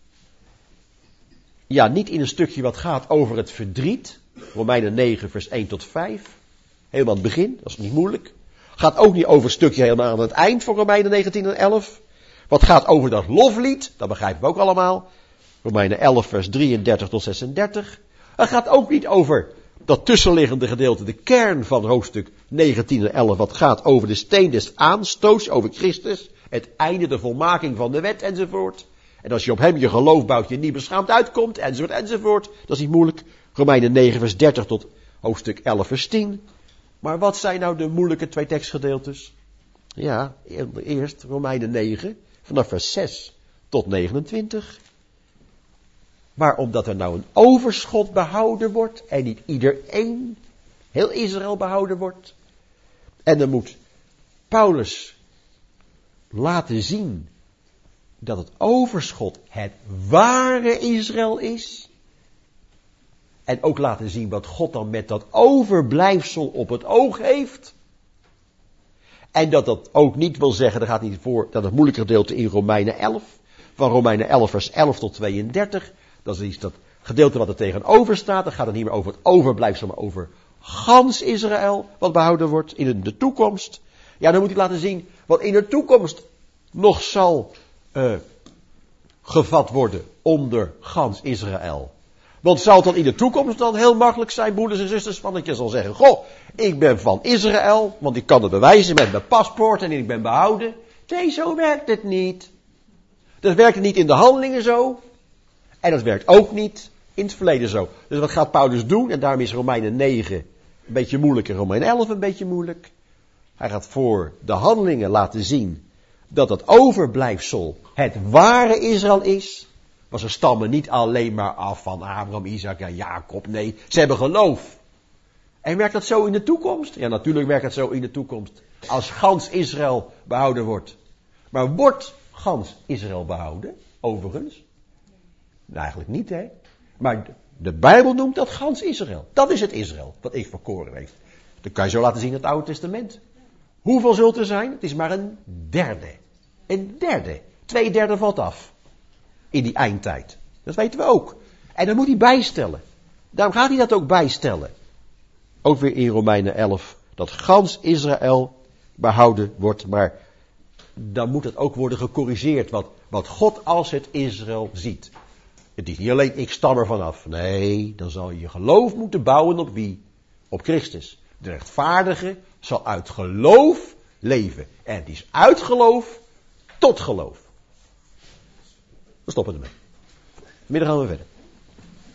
Ja, niet in een stukje wat gaat over het verdriet. Romeinen negen vers één tot vijf. Helemaal aan het begin, dat is niet moeilijk. Gaat ook niet over een stukje helemaal aan het eind van Romeinen negentien en elf. Wat gaat over dat loflied, dat begrijpen we ook allemaal. Romeinen elf vers drieëndertig tot zesendertig. Het gaat ook niet over dat tussenliggende gedeelte, de kern van hoofdstuk negentien en elf. Wat gaat over de steen des aanstoots, over Christus. Het einde, de volmaking van de wet enzovoort. En als je op hem je geloof bouwt, je niet beschaamd uitkomt, enzovoort, enzovoort. Dat is niet moeilijk. Romeinen negen vers dertig tot hoofdstuk elf vers tien. Maar wat zijn nou de moeilijke twee tekstgedeeltes? Ja, eerst Romeinen negen, vanaf vers zes tot negenentwintig. Maar omdat er nou een overschot behouden wordt, en niet iedereen, heel Israël behouden wordt. En dan moet Paulus laten zien dat het overschot het ware Israël is. En ook laten zien wat God dan met dat overblijfsel op het oog heeft. En dat dat ook niet wil zeggen, daar gaat niet voor, dat het moeilijke gedeelte in Romeinen elf, van Romeinen elf vers elf tot tweeëndertig, dat is iets dat gedeelte wat er tegenover staat, dan gaat het niet meer over het overblijfsel, maar over gans Israël, wat behouden wordt in de toekomst. Ja, dan moet ik laten zien wat in de toekomst nog zal uh, gevat worden onder gans Israël. Want zou het dan in de toekomst dan heel makkelijk zijn, broeders en zusters, van dat je zal zeggen, goh, ik ben van Israël, want ik kan het bewijzen met mijn paspoort en ik ben behouden. Nee, zo werkt het niet. Dat werkt niet in de handelingen zo. En dat werkt ook niet in het verleden zo. Dus wat gaat Paulus doen? En daarom is Romeinen negen een beetje moeilijk en Romeinen elf een beetje moeilijk. Hij gaat voor de handelingen laten zien dat het overblijfsel het ware Israël is. Want ze stammen niet alleen maar af van Abraham, Isaac en Jacob. Nee, ze hebben geloof. En werkt dat zo in de toekomst? Ja, natuurlijk werkt dat zo in de toekomst. Als gans Israël behouden wordt. Maar wordt gans Israël behouden, overigens? Nou, eigenlijk niet, hè. Maar de Bijbel noemt dat gans Israël. Dat is het Israël, dat ik verkoren heeft. Dat kan je zo laten zien in het Oude Testament. Hoeveel zult er zijn? Het is maar een derde. Een derde. Twee derde valt af. In die eindtijd. Dat weten we ook. En dan moet hij bijstellen. Daarom gaat hij dat ook bijstellen. Ook weer in Romeinen elf. Dat gans Israël behouden wordt. Maar dan moet het ook worden gecorrigeerd. Wat, wat God als het Israël ziet. Het is niet alleen ik stam er vanaf. Nee, dan zal je je geloof moeten bouwen op wie? Op Christus. De rechtvaardige zal uit geloof leven. En het is uit geloof tot geloof. We stoppen ermee. Vanmiddag gaan we verder.